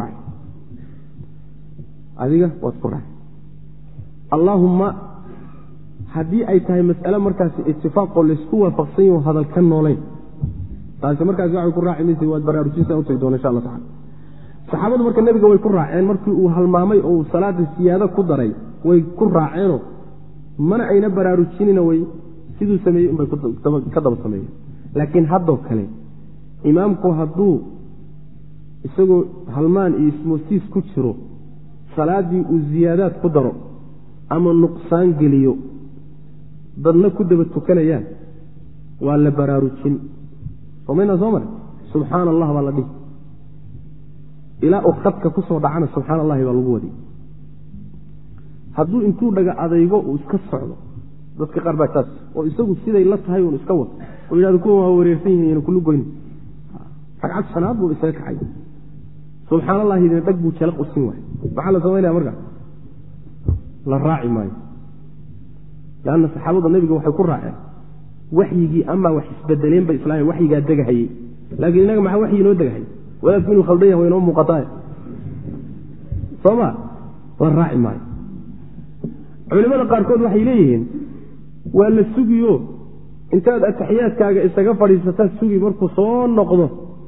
raacay allahumma haddii ay tahay mas'alo markaas ittifaaq oo la isku waafaqsan yahay hadal ka nooleyn taasi markaas waxay ku raacimaysa waad baraarujinaysaa u tagi doona insha Allah ta'ala saxaabadu marka nabiga way ku raaceen markii uu halmaamay oo salaada siyaada ku daray way ku raaceen mana ayna baraarujinina way siduu sameeyay inay ka daba sameeyay laakiin haddo kale imaamku hadduu isagoo halmaan iyo ismoosiis ku jiro salaadii uu ziyaadaad ku daro ama nuqsaan geliyo dadna ku daba tukanayaan waa la baraarujin soomena soomar subxaan allah baa la dhihi ilaa uu khadka ku soo dhacana subxaana allahi baa lagu wadi hadduu intuu dhaga adaygo uu iska socdo dadka qaar baa taas oo isagu siday la tahay uun iska wado oo yidhahdo kuwa waa wareersan yihiin kulu goyn ragcad shanaad buu isaga kacay subxaana allahi idina dhag buu jalaq u siin waay maxaa la samaynaya markaa la raaci maayo lanna saxaabada nebiga waxay ku raaceen waxyigii ama wax isbedeleen bay islaamay waxyigaa degahayey laakiin inaga maxaa waxyi inoo degahayy wadaadku inuu khaldan yahay waa inoo muuqataa sooma la raaci maayo culimada qaarkood waxay leeyihiin waa la sugiyo intaad ataxiyaadkaaga isaga fadhiisataad sugi markuu soo noqdo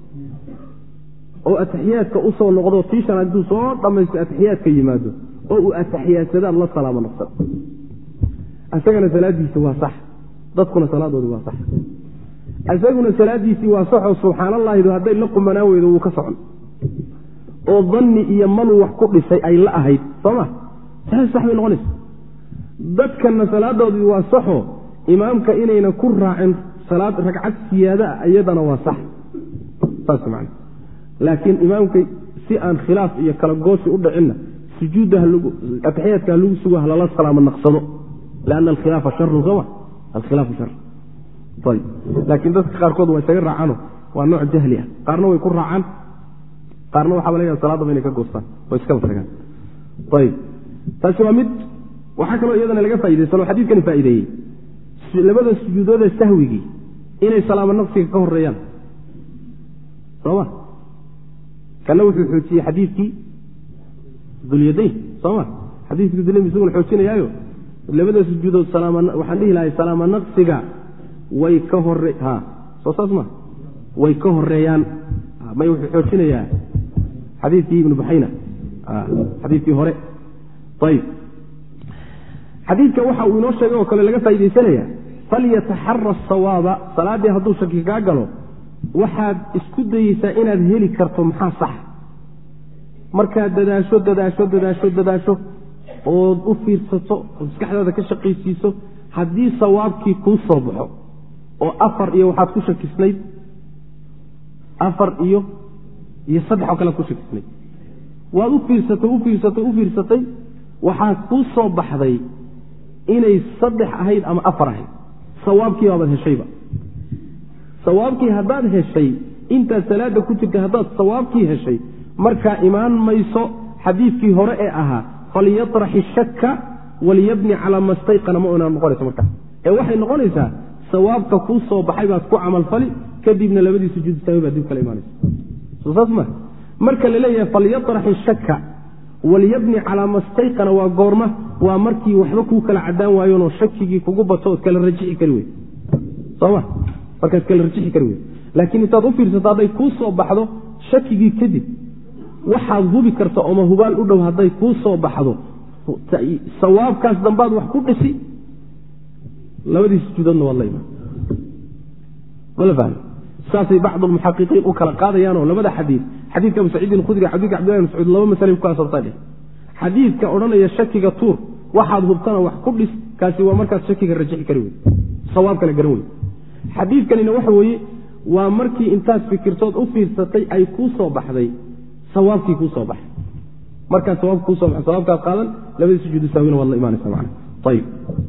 oo ataxiyaadka u soo noqdo tii shanaad intuu soo dhammaysto ataxiyaadka yimaado oo uu ataxiyaadsadaad la salaamo noqsado isagana salaadiisi waa sax dadkuna salaadoodi waa sax isaguna salaadiisii waa saxoo subxaana allahidu hadday la qumanaan weydo wuu ka socon oo danni iyo maluu wax ku dhisay ay la ahayd sooma saas sax bay noqonaysa dadkanna salaadoodii waa saxoo imaamka inayna ku raacin salaad ragcad siyaada ah iyadana waa sax saas macna laakiin imaamka si aan khilaaf iyo kala goosi u dhicinna sujuudaha ataxiyaadka lagu sugo halala salaamo naqsado lianna alkhilaafa sharun soma alkhilaafu shar ayb laakiin dadka qaarkood waa isaga raacano waa nooc jahli ah qaarna way ku raacaan qaarna waxaaba laga yaaba salaadaba inay ka goostaan oo iskaba tagaan ayb taasi waa mid waxaa kaloo iyadana laga faa'idaysano xadiidkani faa'iideeyey labada sujuudooda sahwigii inay salaamo naqsiga ka horeeyaan sooma kana wuxuu xoojiyey xadiidkii dulyadayn sooma xadiidkii dulyadayn isaguna xoojinayaayo labada sujuudood waxaan dhihi lahay salaamo naqsiga way ka hore soo saas ma way ka horeeyaan may wuxuu xoojinayaa xadiidkii ibnu buxayna xadiidkii hore ayb xadiidka waxa uu inoo sheegay oo kale laga faa'iidaysanaya falyataxara asawaaba salaaddii hadduu shaki kaa galo waxaad isku dayeysaa inaad heli karto maxaa sax markaad dadaasho ood u fiirsato ood maskaxdaada ka shaqaysiiso haddii sawaabkii kuu soo baxo oo 4 iyo waxaad ku shakisnayd 4 iyo 3 oo kale ku shakisnayd waad u fiirsatay waxaa kuu soo baxday inay 3 ahayd ama 4 ahayd sawaabkii baabaad heshayba sawaabkii haddaad heshay intaad salaada ku jirta haddaad sawaabkii heshay markaa imaan mayso xadiidkii hore ee ahaa falyatrax ishaka waliyabni calaa ma stayqana ma una noqonayso markaa ee waxay noqonaysaa sawaabka kuu soo baxay baad ku camalfali kadibna labadii sujuud sahwi baad dib kala imaanaysa soo saas ma marka la leeyahay falyatrax ishaka waliyabni calaa ma stayqana waa goorma waa markii waxba kuu kala cadaan waayonoo shakigii kugu bato ood kala rajixi kari wey sooma markaad kala rajixi kari wey laakiin intaad u fiirsato hadday kuu soo baxdo shakigii kadib waxaad hubi karta oma hubaal u dhow hadday kuu soo baxdo sawaabkaas dambaad wax ku dhisi labadii sujuudoodna waad la imaan mala fahmi saasay bacdu almuxaqiqiin u kala qaadayaanoo labada xadiidka abu saciidin alkhudri xadiidka cabdillahi bn mascuud laba masale ku kala sabtay xadiidka odhanaya shakiga tuur waxaad hubtana wax ku dhis kaasi waa markaad shakiga rajixi kari wey sawaabkana garan wey xadiidkanina waxa weeye waa markii intaad fikirtood u fiirsatay ay kuu soo baxday sawaabkii kuu soo baxay markaa sawaabka kuu soo baxay sawaabkaad qaadan labadii sujuudu sahwina waad la imaanaysa macna ayib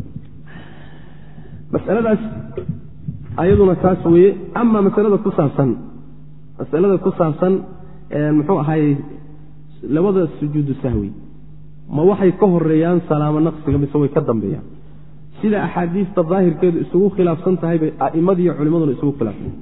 masaladaas ayaduna taas weeye ama masalada ku saabsan muxuu ahaay labada sujuudu sahwi ma waxay ka horeeyaan salaamo naqsiga mise way ka dambeeyaan sida axaadiista daahirkeedu isugu khilaafsan tahay bay a'immadii iyo culimmaduna isugu khilaafsan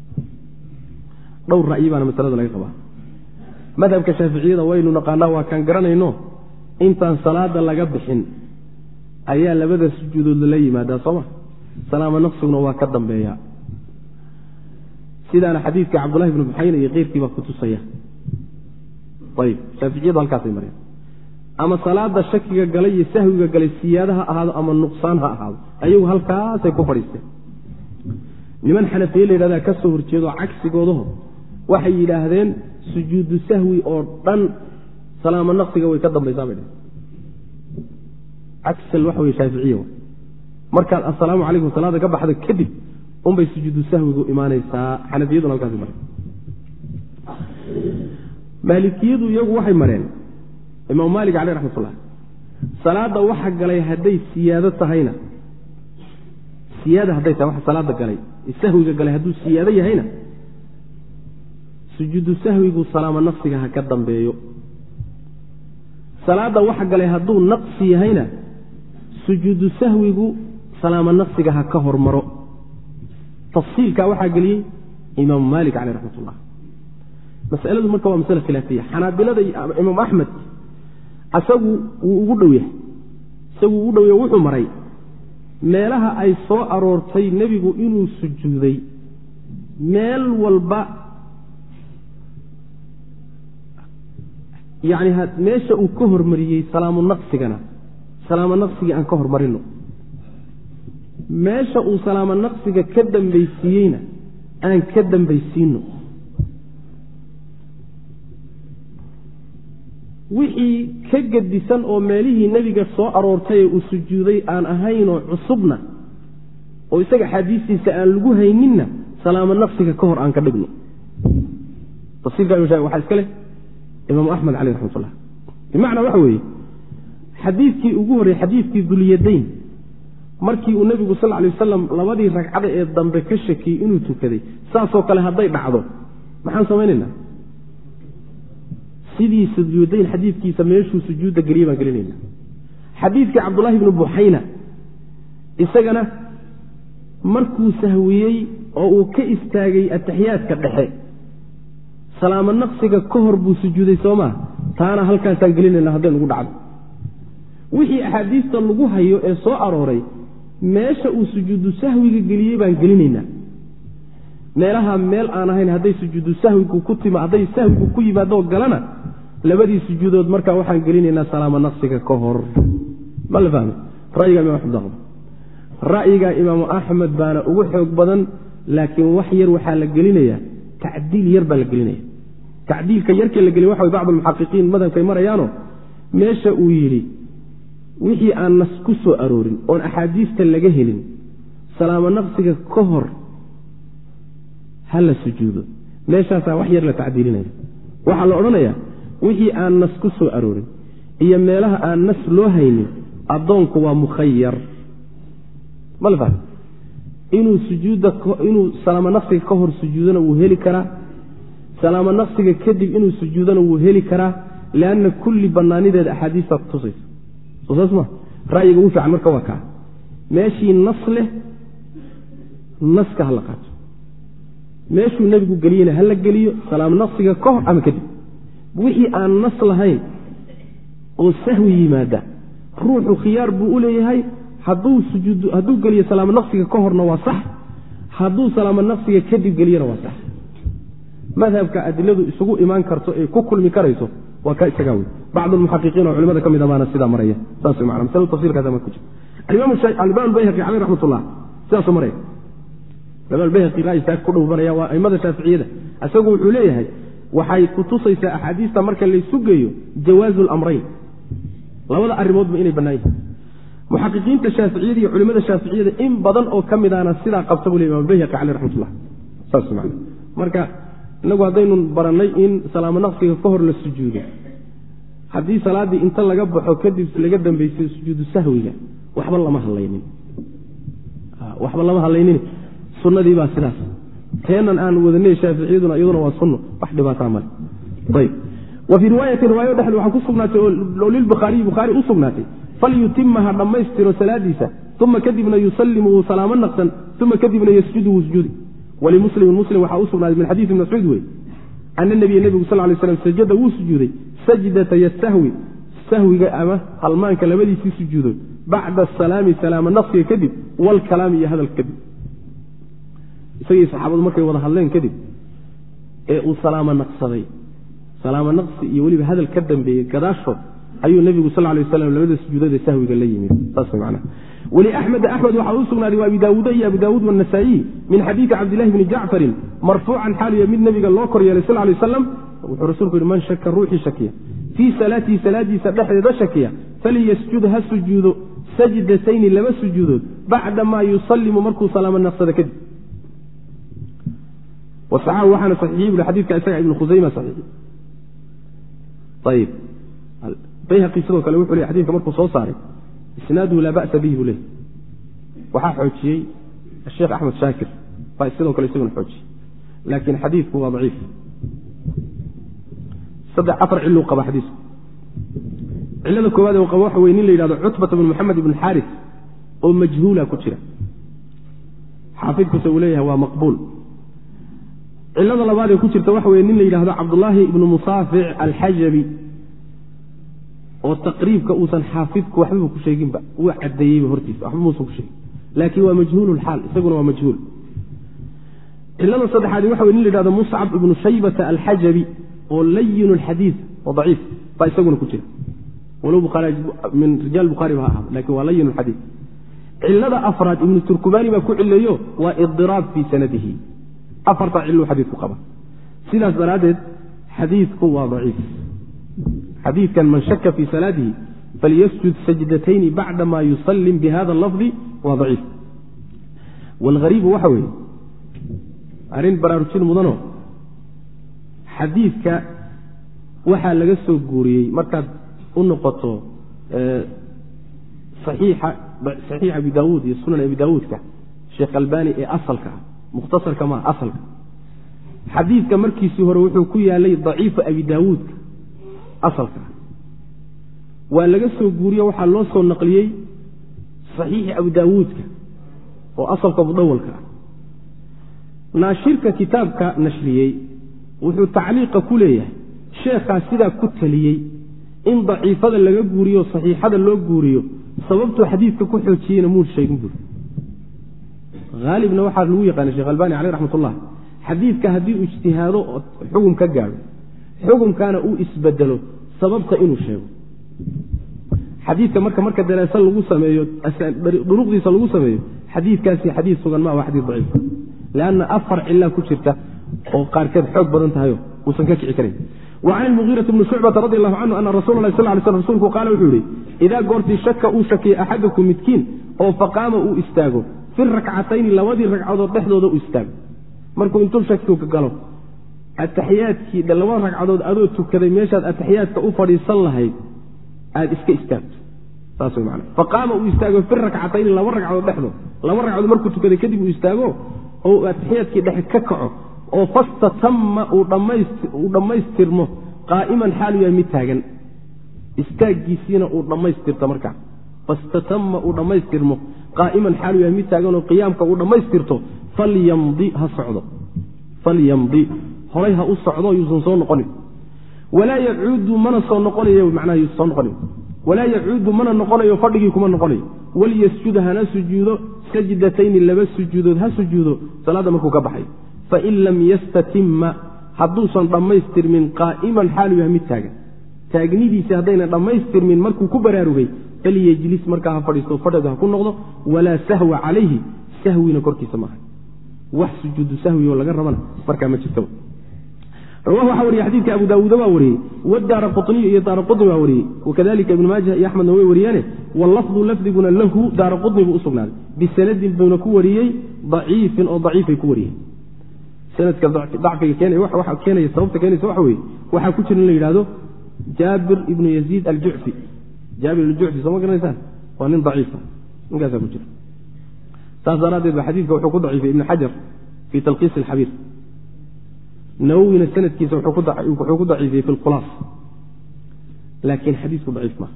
dhowr ra'yi baana masalada laga qabaa madhabka shaaficiyada waynu naqaanaa waa kaan garanayno intaan salaada laga bixin ayaa labada sujuudood lala yimaadaa sooma salaamo naqsiguna waa ka dambeeya sidaana xadiidka cabdullahi ibnu buxayna iyo keyrkii baa ku tusaya ayib shaaficiyadu halkaasay mareen ama salaada shakiga galay iyo sahwiga galay siyaada ha ahaado ama nuqsaan ha ahaado ayagu halkaasay ku fadhiisteen niman xanafiye la yidhahdaa ka soo horjeedo cagsigoodaho waxay yidhaahdeen sujuudu sahwi oo dhan salaamo naqsiga way ka dambaysaa bay dhaheen cagsal waxa weye shaaficiya markaad assalaamu calaykum salaada ka baxda kadib unbay sujuudu sahwigu imaanaysaa xanafiyaduna halkaasi mareen maalikiyadu iyagu waxay mareen imaam maalik caleyh raxmatullah salaada waxa galay hadday siyaado tahayna siyaada hadday tahay waxa salaada galay sahwiga galay hadduu siyaado yahayna sujuudu sahwigu salaamo naqsiga ha ka dambeeyo salaada waxa galay hadduu naqsi yahayna sujuudu sahwigu salaamo naqsiga ha ka hormaro tafsiilka waxaa geliyey imaam maalik caleyh raxmatullah masaladu marka waa masale khilaafiya xanaabilada imaam axmed isagu wuu ugu dhow yahay wuxuu maray meelaha ay soo aroortay nebigu inuu sujuuday meel walba yacni meesha uu ka hormariyey salaamo naqsigii aan ka hormarino meesha uu salaamo naqsiga ka dambaysiiyeyna aan ka dambaysiino wixii ka gedisan oo meelihii nebiga soo aroortay ee uu sujuuday aan ahaynoo cusubna oo isaga xadiistiisa aan lagu hayninna salaamo naqsiga ka hor aan ka dhigno tafsiirka waxaa iska leh imaam axmed caleyh raxmatullah bimacnaa waxa weeye xadiidkii ugu horreyey xadiidkii dulyadayn markii uu nebigu sal alay wasalam labadii ragcada ee dambe ka shakiyey inuu tukaday saasoo kale hadday dhacdo maxaan samaynaynaa sidii sujuudayn xadiidkiisa meeshuu sujuudda geliyey baan gelinayna xadiidkii cabdullaahi bnu buxayna isagana markuu sahwiyey oo uu ka istaagay ataxiyaadka dhexe salaamo naqsiga ka hor buu sujuuday soo maa taana halkaasaan gelinayna hadday nugu dhacdo wixii axaadiista lagu hayo ee soo arooray meesha uu sujuudu sahwiga geliyey baan gelinaynaa meelaha meel aan ahayn hadday sujuudu sahwigu hadday sahwigu ku yimaadoo galana labadii sujuudood markaa waxaan gelinaynaa salaamo naqsiga ka hor ma la fahmay ra'yiga imaamu axmed baana ugu xoog badan laakiin wax yar waxaa la gelinayaa tacdiil yar baa la gelinaya tacdiilka yarkee la geliya waxa way bacdu almuxaqiqiin madhabkay marayaano meesha uu yidhi wixii aan nas ku soo aroorin oon axaadiista laga helin salaamo naqsiga ka hor ha la sujuudo meeshaasaa wax yar la tacdiilinaya waxaa la odhanayaa wixii aan nas ku soo aroorin iyo meelaha aan nas loo haynin addoonku waa mukhayar malfa inuu salaamo naqsiga ka hor sujuudona wuu heli karaa salaamo naqsiga kadib inuu sujuudona wuu heli karaa lianna kulli bannaanideeda axaadiistaa kutusaysa soo saas ma ra'yiga ugu fiican marka waa kaa meeshii nas leh naska ha la qaato meeshuu nebigu geliyena ha la geliyo salaamo naqsiga ka hor ama kadib wixii aan nas lahayn oo sahwi yimaada ruuxu khiyaar buu u leeyahay hadduu geliyo salaamo naqsiga ka horna waa sax hadduu salaamo naqsiga kadib geliyona waa sax madhabka adiladu isugu imaan karto ee ku kulmi karayso waa ka isagaa wey bacd almuxaqiqiin oo culimada ka mid amaana sidaa maraya saas mana masalo tafsiirkaasa ma ku jiro alimaam albayhaqi caleyh raxmatullah sidaasuu maraya imaam albayhaqi ra'yisaas ku dhowbanaya waa aimada shaaficiyada isagu wuxuu leeyahay waxay kutusaysaa axaadiista marka laysu geeyo jawaazu lamrayn labada arrimoodba inay bannaan yihin muxaqiqiinta shaaficiyada iyo culimada shaaficiyada in badan oo ka midaana sidaa qabta buu le imam albayhaqi caleyh raxmatullah saas man marka inagu haddaynu barannay in salaamo naqsiga ka hor la sujuudo haddii salaaddii inta laga baxo kadib laga dambaysay sujuudu sahwiga waxba lama hadlaynin sunnadii baa sidaas teenan aan wadanay shaaficiyaduna iyaduna waa sunno wax dhibaataa male ayb wa fii riwaayatin riwaayo dhexda waxaa ku sugnaatay oo lilbukhaariyi bukhaari u sugnaatay falyutima ha dhammaystiro salaadiisa uma kadibna yusallimu wuu salaamo naqsan uma kadibna yasjudu wuu sujuudi walimuslimin muslim waxaa u sugnaaday min xadiisi ibn mascuud wey ana nabiya nebigu sal lay slam sajada wuu sujuuday sajdatay sahwi sahwiga ama halmaanka labadiisii sujuudood bacda asalaami salaamo naqsiga kadib waalkalaami iyo hadalka kadib isagii saxaabadu markay wada hadleen kadib ee uu salaamo naqsaday salaamo naqsi iyo weliba hadal ka dambeeyey gadaashood ayuu nebigu sal lay waslam labada sujuudood ee sahwiga la yimid saas man wliaxmed axmed waxaa u sugnaaday waa abi daawuud iyo abu daawuud wanasaa'iy min xadiidi cabdillahi bni jacfarin marfuucan xaaliya mid nebiga loo kor yeelay sal lay waslam wuxuu rasuulku yidhi man shaka ruuxii shakiya fii salaatihi salaadiisa dhexdeeda shakiya faliyasjud ha sujuudo sajdatayni laba sujuudood bacda maa yusallimu markuu salaamo naqsada kadib wasaxahu waxaana saxiixiyey bui xadidka isaga ibnu khusayma saxiixi ayib bayhaqi sidoo kale wuxuu leeyahay xadiidka markuu soo saaray isnaaduhu laa ba'sa bihi buu leeyahay waxaa xoojiyey الشheekh أحmed shaakir baa sidoo kale isaguna xoojiyey laakiin xadiidku waa daciif 4 ciluu qaba xadiisku cilada koowaad ee qaba waxa weeye nin la yidhahdo cutbata bn moxamed ibn xaaris oo majhuula ku jira xaafidkuse uu leeyahay waa maqbuul cilada labaad ee ku jirta waxa weye nin la yidhahdo cabdullaahi ibnu musaafic alxajabi oo taqriibka uusan xaafidku waxbaba ku sheeginba uu caddeeyeyba hortiisa waxba muusan ku sheegin laakiin waa majhuulu lxaal isaguna waa majhuul cilada saddexaadi waxa weye nin la yidhahdo muscab ibnu shaybata alxajabi oo layin lxadiid oo daciif baa isaguna ku jira walow min rijaal bukhaari ba ha ahaado lakin waa layin lxadiid cilada afraad ibnu turkumaani baa ku cileeyo waa idiraab fii sanadihi 4 ciluu xadiidku qaba sidaas daraaddeed xadiidku waa daciif xadiidkan man shaka fii salaatihi falyasjud sajdatayni bacda ma yusallim bihada lafdi waa daciif waalghariibu waxa weeye arrin baraarujin mudano xadiidka waxaa laga soo guuriyey markaad u noqoto saxiixa abi daawuud iyo sunan abi daawuudka sheekh albani ee asalka ah mukhtasarka maa asalka xadiidka markiisii hore wuxuu ku yaalay daciifa abi daawuudka asalka ah waa laga soo guuriyo waxaa loo soo naqliyey saxiixi abi daawuudka oo asalka mudawalka ah naashirka kitaabka nashriyey wuxuu tacliiqa ku leeyahay sheekhaas sidaa ku taliyey in daciifada laga guuriyo saxiixada loo guuriyo sababtuu xadiidka ku xoojiyeyna muu sheegin buuri haalibna waxaa lagu yaqaana sheekh albani caleyh raxmat ullah xadiidka haddii uu ijtihaado oo xugum ka gaadho xugumkaana uu isbedelo sababta inuu sheego xadiidka marka daraasa lagu sameeyo duruqdiisa lagu sameeyo xadiidkaasi xadiid sugan ma waa xadiid daciif lanna 4 cilaa ku jirta oo qaarkeed xoog badan tahayo uusan ka kici karan وعن المغيرة بن شعبة رضي الله عنه أن رسول الله صلى الله عليه وسلم رسولك قال وحوري إذا قرت شك أو شكي أحدكم متكين أو فقام أو استاغو في الركعتين لودي الركعة ضحدو استاغو مركو انتم شكوك قالوا التحيات كي دلوا الركعة أدو تكذي ميشاد التحيات كأوفري صلى هيد آد اسكي استاغ تاسوي معنا فقام أو استاغو في الركعتين لو الركعة ضحدو لو الركعة مركو تكذي كذب استاغو أو التحيات كي ضحك ككعو oo fastatama uu dhammaystirmo qaa'iman xaalu yahay mid taagan istaaggiisiina uu dhammaystirto markaa fastatama uu dhammaystirmo qaa'iman xaalu yahay mid taagan oo qiyaamka uu dhammaystirto falyamdi ha socdo falyamdi horay ha u socdo yuusan soo noqonin walaa yacuudu mana soo noqonayo macnaha yuusan soo noqonin walaa yacuudu mana noqonayo fadhigii kuma noqonayo walyasjud hana sujuudo sajdatayni 2 sujuudood ha sujuudo salaada markuu ka baxay fain lam yastatima hadduusan dhammaystirmin qaa'iman xaalu yahay mid taagan taagnidiisa haddayna dhammaystirmin markuu ku baraarugay falyejlis markaa ha fadhiisto fadhida ha ku noqdo walaa sahwa calayhi sahwina korkiisa maaha wax sujuudu sahwi oo laga rabana markaa ma jirta rawahu waxaa wariyey xadiidka abu daawuuda waa wariyey wadaara quطniyu iyo daara quطni waa wariyey wakadalika ibnu maaja iyo axmedna way wariyaane wallafdu lafdiguna lahu daara quطni buu u sugnaaday bisanadin buuna ku wariyey daciifin oo daciifay ku wariyey sanadka dacfiga keenaya keenaya sababta keenaysa waxa weeye waxaa ku jira in la yidhahdo jaabir ibnu yaziid aljucfi jaabir aljucfi soo ma garanaysaan waa nin daciifa ninkaasaa ku jira saas daraaddeed ba xadiidka wuxuu ku daciifay ibnu xajar fii talqiis alxabiir nawowina sanadkiisa wuxuu ku daciifiyey fi lkhulaas laakiin xadiidku daciif maaha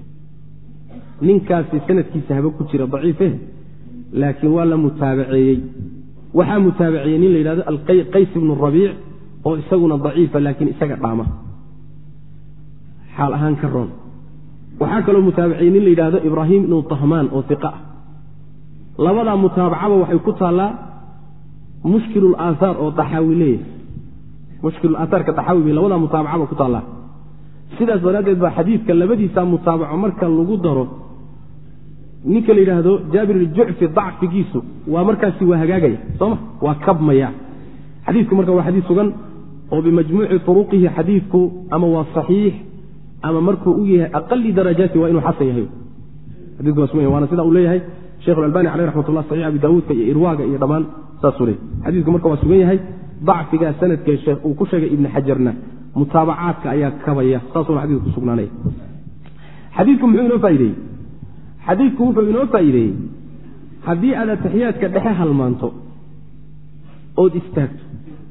ninkaasi sanadkiisa haba ku jira daciife laakiin waa la mutaabaceeyey waxaa mutaabaceeyey nin la yidhahdo qays ibnu rabiic oo isaguna daciifa laakiin isaga dhaama xaal ahaan ka roon waxaa kaloo mutaabaciyey nin la yidhahdo ibraahim ibnu tahmaan oo iqa ah labadaa mutaabacaba waxay ku taallaa mushkilu aaaar oo daxaawi leeyahay mushkiluaaarka daxaawi bay labadaa mutaabacaba ku taallaa sidaas daraaddeed baa xadiidka labadiisaa mutaabaco marka lagu daro ninka la yidhaahdo jaabir iljucfi dacfigiisu waa markaasi waa hagaagaya sooma waa kabmaya xadiidku marka waa xadiid sugan oo bimajmuuci turuqihi xadiidku ama waa saxiix ama markuu u yahay aqali darajaati waa inuu xasan yahay xadiidku waa sugan yahay waana sidaa uu leeyahay sheekhu albani caleyh raxmatullah saxiix abi daawuudka iyo irwaaga iyo dhammaan saasuu leeyahay xadiidku marka waa sugan yahay dacfigaa sanadka uu ku sheegay ibni xajarna mutaabacaadka ayaa kabaya saasuna xadiidku ku sugnaanaya. xadiidku muxuu inoo faa'iideeyey? xadiidku wuxuu inoo faa'iideeyey haddii aad ataxiyaadka dhexe halmaanto ood istaagto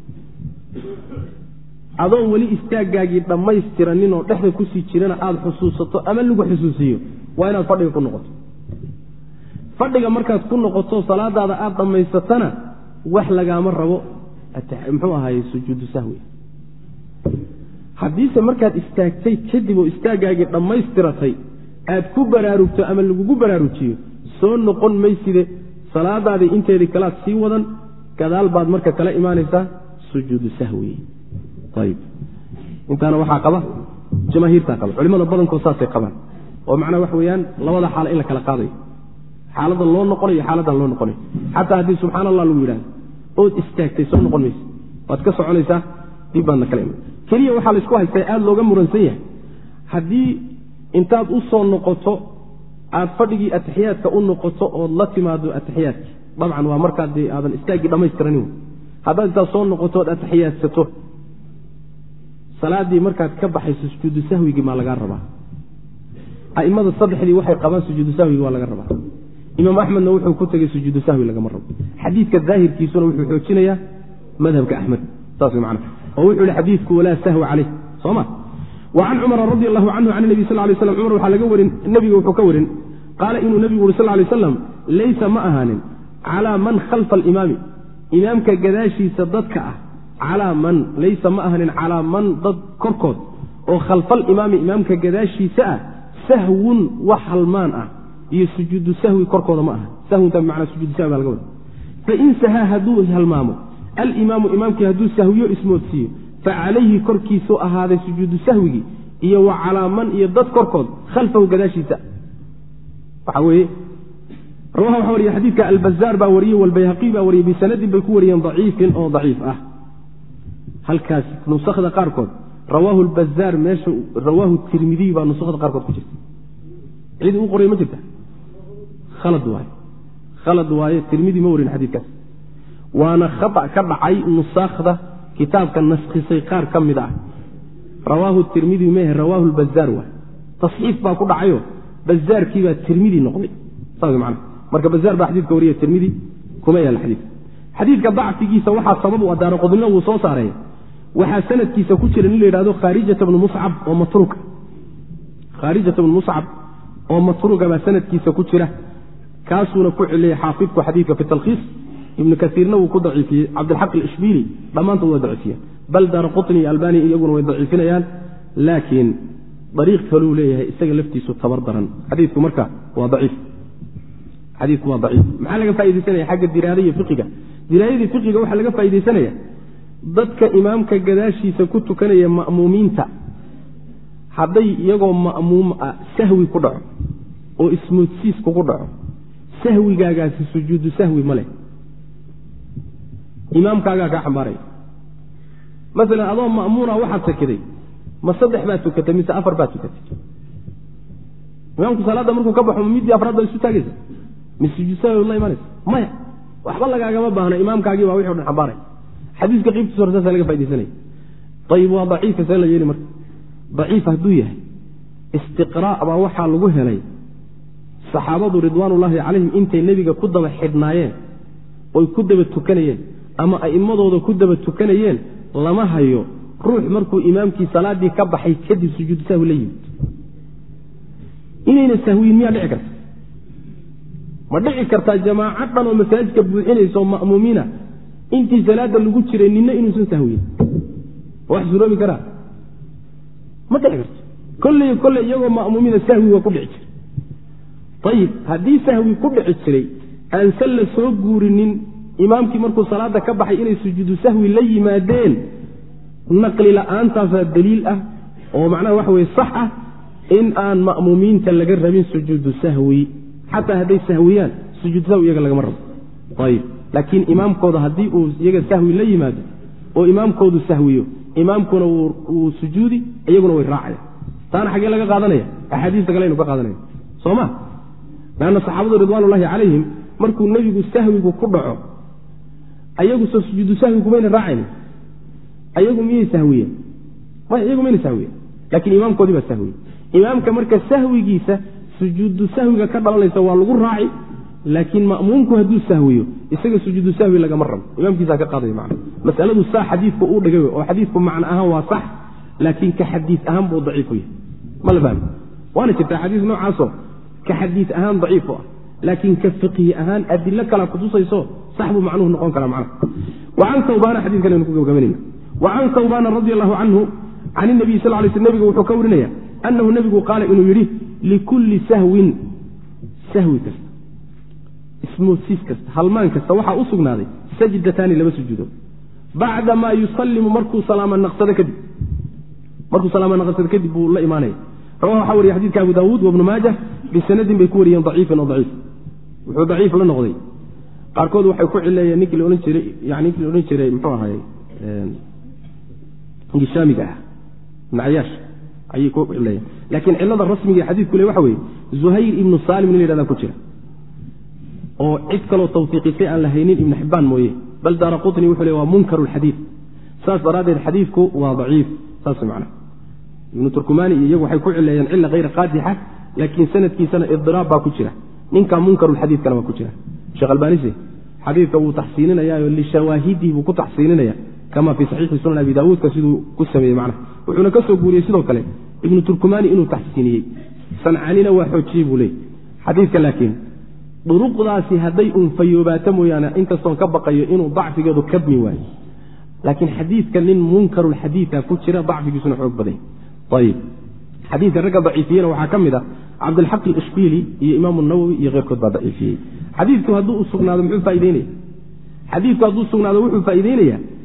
adoon weli istaaggaagii dhammaystiranin oo dhexda kusii jirana aada xusuusato ama lagu xusuusiyo waa inaad fadhiga ku noqoto. fadhiga markaad ku noqoto salaadaada aada dhammaysatana wax lagaama rabo muxuu ahaaye sujuudu sahwi. haddiise markaad istaagtay kadib oo istaaggaagii dhammaystiratay aad ku baraarugto ama lagugu baraarujiyo soo noqon mayside salaadaadii inteedii kalaad sii wadan gadaal baad marka kala imaanaysaa sujuudu sahwi. ayib intaana waxaa qaba jamaahiirtaa qaba, culimada badankood saasay qabaan oo macnaa wax weeyaan labada xaalo in la kala qaadayo, xaalada loo noqonayo iyo xaaladan loo noqonayo. xataa haddii subxaana allah lagu yidhahdo ood istaagtay soo noqon maysa, waad ka soconaysaa dib baadna kala iman. keliya waxaa laysku haystaa aada looga muransan yahay haddii intaad u soo noqoto aad fadhigii ataxiyaadka u noqoto ood la timaado ataxiyaadki, dabcan waa markaad dee aadan istaaggii dhammaystiranin. haddaad intaad soo noqoto ood ataxiyaadsato salaadii markaad ka baxayso sujuudu sahwigii maa lagaa rabaa. a'immada saddexdii waxay qabaan sujuudu sahwigi waa laga rabaa. imaam axmedna wuxuu ku tegey sujuudu sahwi lagama rabo. xadiidka daahirkiisuna wuxuu xoojinayaa madhabka axmed, saas way macna oo wuxuu yihi xadiidku walaa sahwa caleyh soo ma. وعن cمر رضي الله عنه عن النبي صلى اه عليه وسلم cمر waxaa laga warin nebiga wuxuu ka warin qaala inuu nebigu uri sal ه عليه وسلم laysa ma ahaanin calىa man khalfa alimaami imaamka gadaashiisa dadka ah calaa man laysa ma ahaanin calىa man dad korkood oo khalfa alimaami imaamka gadaashiisa ah sahwun wax halmaan ah iyo sujuudu sahwi korkooda ma aha. sahwunta bimacnaa sujuudu sahwi baa laga wada. fain sahaa hadduu halmaamo alimaamu imaamkii hadduu sahwiyo ismoodsiiyo facalayhi korkiisu ahaaday sujuudu sahwigii iyo wa calaa man iyo dad korkood khalfahu gadaashiisa. waxa weeye rawaha waxaa wariye xadiidka albazaar baa wariyey walbayhaqi baa wariyey bisanadin bay ku wariyeen daciifin oo daciif ah. halkaas nusakda qaarkood rawaahu albazaar meesha rawaahu tirmidiy baa nusakda qaarkood ku jirta. cid u qoray ma jirta? khalad waaye tirmidi ma warin xadiidkaas. waana khata ka dhacay nusakhda kitaabka naskhisay qaar ka mid ah. rawaahu tirmidi mehe rawaahu lbazaar waay tasxiif baa ku dhacayo bazaarkiibaa tirmidi noqday saas man. marka bazaar baa xadiidka wariya tirmidi kuma yaala xadiidka. xadiidka dacfigiisa waxaa sabab u adaaro qodilna wuu soo saaray. waxaa sanadkiisa ku jira nin la yidhahdo khaarijata bnu muscab oo matruuka. khaarijata bnu muscab oo matruuga baa sanadkiisa ku jira, kaasuuna ku celiyey xaafidku xadiidka fi talkhiis. ibnu kaiirna wuu ku daciifiyey, cabdilxaq alishbiili dhammaantood waa daciifiyeen, bal daaraqutni iyo albani iyaguna way daciifinayaan. laakiin dariiq kaluu leeyahay isaga laftiisu tabar daran. xadiidku marka waa daciif. xadiidku waa daciif. maxaa laga faa'idaysanaya xagga diraada iyo fiqiga? diraayadii fiqiga waxaa laga faa'idaysanaya dadka imaamka gadaashiisa ku tukanaya ma'muumiinta hadday iyagoo ma'muum ah sahwi ku dhaco oo ismoodsiis kugu dhaco, sahwigaagaasi sujuudu sahwi ma leh, imaamkaagaa kaa xambaaraya. maalan adoo ma'muuna waxaad sakiday, ma 3 baad tukatay mise 4 baad tukatay? imaamku salaadda markuu ka baxo midii afraad baa isu taagaysa mise sujuud sahwi la imanaysa? maya, waxba lagaagama baahno, imaamkaagii baa wixii o dhan xambaaraya. xadiiska qiibtiisa hore saasa laga faa'idaysanaya. ayib waa daciifa see la yeeli marka? daciif hadduu yahay istiqraa' baa waxaa lagu helay saxaabadu ridwaanullaahi calayhim intay nebiga ku daba xidhnaayeen oy ku daba tukanayeen ama a'immadooda ku daba tukanayeen lama hayo ruux markuu imaamkii salaaddii ka baxay kadib sujuudu sahwi la yimid. inayna sahwiyin miyaa dhici karta? ma dhici kartaa jamaaco dhan oo masaajidka buuxinaysa oo ma'muumiina intii salaadda lagu jiray ninna inuusan sahwiyin? wax suroobi karaa? ma dhici karto. kolley iyagoo ma'muumiina sahwi waa ku dhici jiray. ayib haddii sahwi ku dhici jiray aansan la soo guurinin imaamkii markuu salaadda ka baxay inay sujuudu sahwi la yimaadeen, naqli la'aantaasaa daliil ah oo macnaha waxa weye sax ah in aan ma'muumiinta laga rabin sujuudu sahwi. xataa hadday sahwiyaan sujuudu sahwi iyaga lagama rabo. ayib laakiin imaamkooda haddii uu iyaga sahwi la yimaado oo imaamkoodu sahwiyo, imaamkuna wuu sujuudi, iyaguna way raacaya. taana xaggee laga qaadanaya? axaadiista kale aynu ka qaadanaya soo ma. lanna saxaabadu ridwaanullaahi calayhim markuu nebigu sahwigu ku dhaco ayagu soo sujuudu sahwi kumayna raacayni. ayagu miyay sahwiyeen? ma iyagu mayna sahwiye laakiin imaamkoodii baa sahwiye imaamka marka sahwigiisa sujuudu sahwiga ka dhalanaysa waa lagu raaci laakiin ma'muumku hadduu sahwiyo isaga sujuudu sahwi lagama rabo imaamkiisa ka qaaday macna mas'aladu saa xadiidku uu dhigay oo xadiidku macna ahaan waa sax laakiin ka xadiis ahaan buu daciif yahay ma la fahmi waana jirta xadiis noocaas oo ka xadiis ahaan daciif ah laakiin ka fiqhi ahaan adilla kala kutusayso sax buu macnuhu noqon kara macna wa an thawbana xadiiskan inuu ku gabagabanayna wa an thawbana radiyallahu anhu عن النبي صلى الله عليه وسلم نبي وحو كورنيا أنه نبي قال إنه يريه لكل سهو كست اسمه سيس كست هلمان كست وحا أصغنا ذي سجدتان لما سجده بعدما يسلم مركو سلاما نقصد كذب والله إيمانه رواه حوري حديث كأبو داود وابن ماجه بسند بيكوري ضعيف وضعيف وحو ضعيف لنا غضي قاركود وحي كوع إلا نكل أنشري يعني نكل أنشري محوها هاي الشامي معياش أي كوب إليه لكن علة الرسمي حديث كله وحوي زهير ابن سالم من هذا كتير أو عدكلو توثيقي شيئا لهينين ابن حبان مويه بل دار قطني وحوي ومنكر الحديث ساس براد الحديث كو وضعيف ساس معنا ابن تركماني يجوا حيكون علة غير قادحة لكن سنة كي سنة إضراب باكتير إن كان منكر الحديث كلام كتير شغل بانيسي حديث أبو تحسيننا يا اللي شواهده بكو تحسيننا يا كما في صحيح سنن أبي داود كسيدو كسمي معنا وحنا كسو قولي سيدو كله ابن تركماني إنه تحسينيه صنعانينا وحوتشيبو لي حديث لكن طرق راسي هدي فيباتمو يعني إنك صنكبقى إنه ضعف جدو كبني واي لكن حديث كان منكر الحديث كتير ضعف جسنا حب بدي طيب حديث الرجل ضعيفين وحكم ده عبد الحق الإشبيلي يا إمام النووي يغير كتب ضعيفين حديث هدو السجن هذا محب فايديني حديث هدو السجن هذا محب فايديني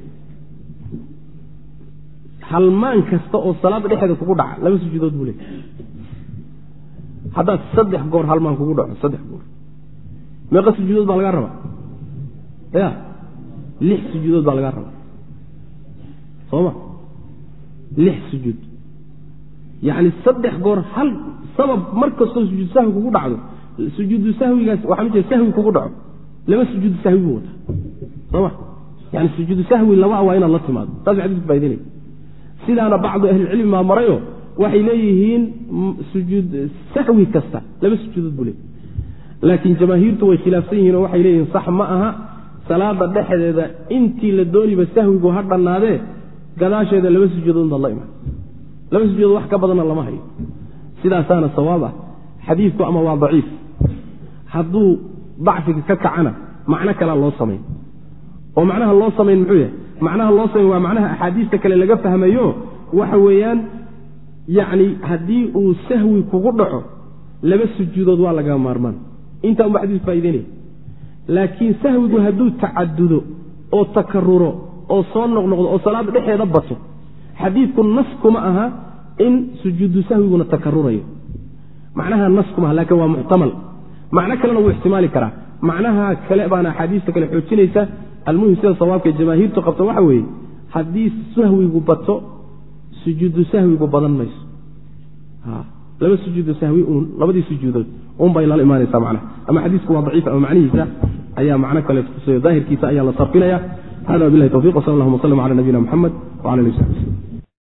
halmaan kasta oo salaad dhexda kugu dhaca laba sujuudood buu leeyahay hadda 3 goor halmaan kugu dhaco 3 goor meeqa sujuudood baa laga rabaa ya 6 sujuudood baa laga rabaa soma 6 sujuud yani 3 goor hal sabab marka sujuud sahwi kugu dhacdo sujuud sahwigaas waxa mid sahwi kugu dhaco laba sujuud sahwi buu wataa soma yani sujuud sahwi laba waa in la timaado taas xadiis baydinay sidaana bacdu ahli cilmi ma marayo waxay leeyihiin sujuud sahwi kasta laba sujuud buu leeyahay laakiin jamaahiirtu way khilaafsan yihiin waxay leeyihiin sax ma aha salaada dhexdeeda intii la dooniba sahwigu ha dhanaade gadaasheeda laba sujuudood la iman laba sujuudood wax ka badan lama hayo sidaasaana sawaaba xadiisku ama waa daciif hadduu dacfiga ka kacana macna kala loo sameeyo oo macnaha loo sameeyo muxuu yahay معناها الله سبحانه ومعناها أحاديث كلا لقى فهميه وحويان يعني هدي وسهوي كغضعه لبس الجدود والله مارمان انت أم حديث فايديني لكن سهوي هدو تعدده أو تكرره أو صنق نقض أو صلاة بحي ربطه حديث النص معها إن سجود سهوي ونتكرره معناها النص معها لكن هو محتمل معناه كلام واحتمالي كراه معناها كلام أنا حديث كلا حوتشينيسا المهم سيد صوابك الجماهير تقبط وحوي حديث سهوي قبطه سجود سهوي قبضان ميس لما سجود سهوي لما دي سجودات بايل الإيمان سمعنا أما حديثك ضعيف أما معنيه أيام معنى كلا ظاهر كيسا أيام لصرفنا هذا بالله توفيق وصلى الله وسلم على نبينا محمد وعلى اله وصحبه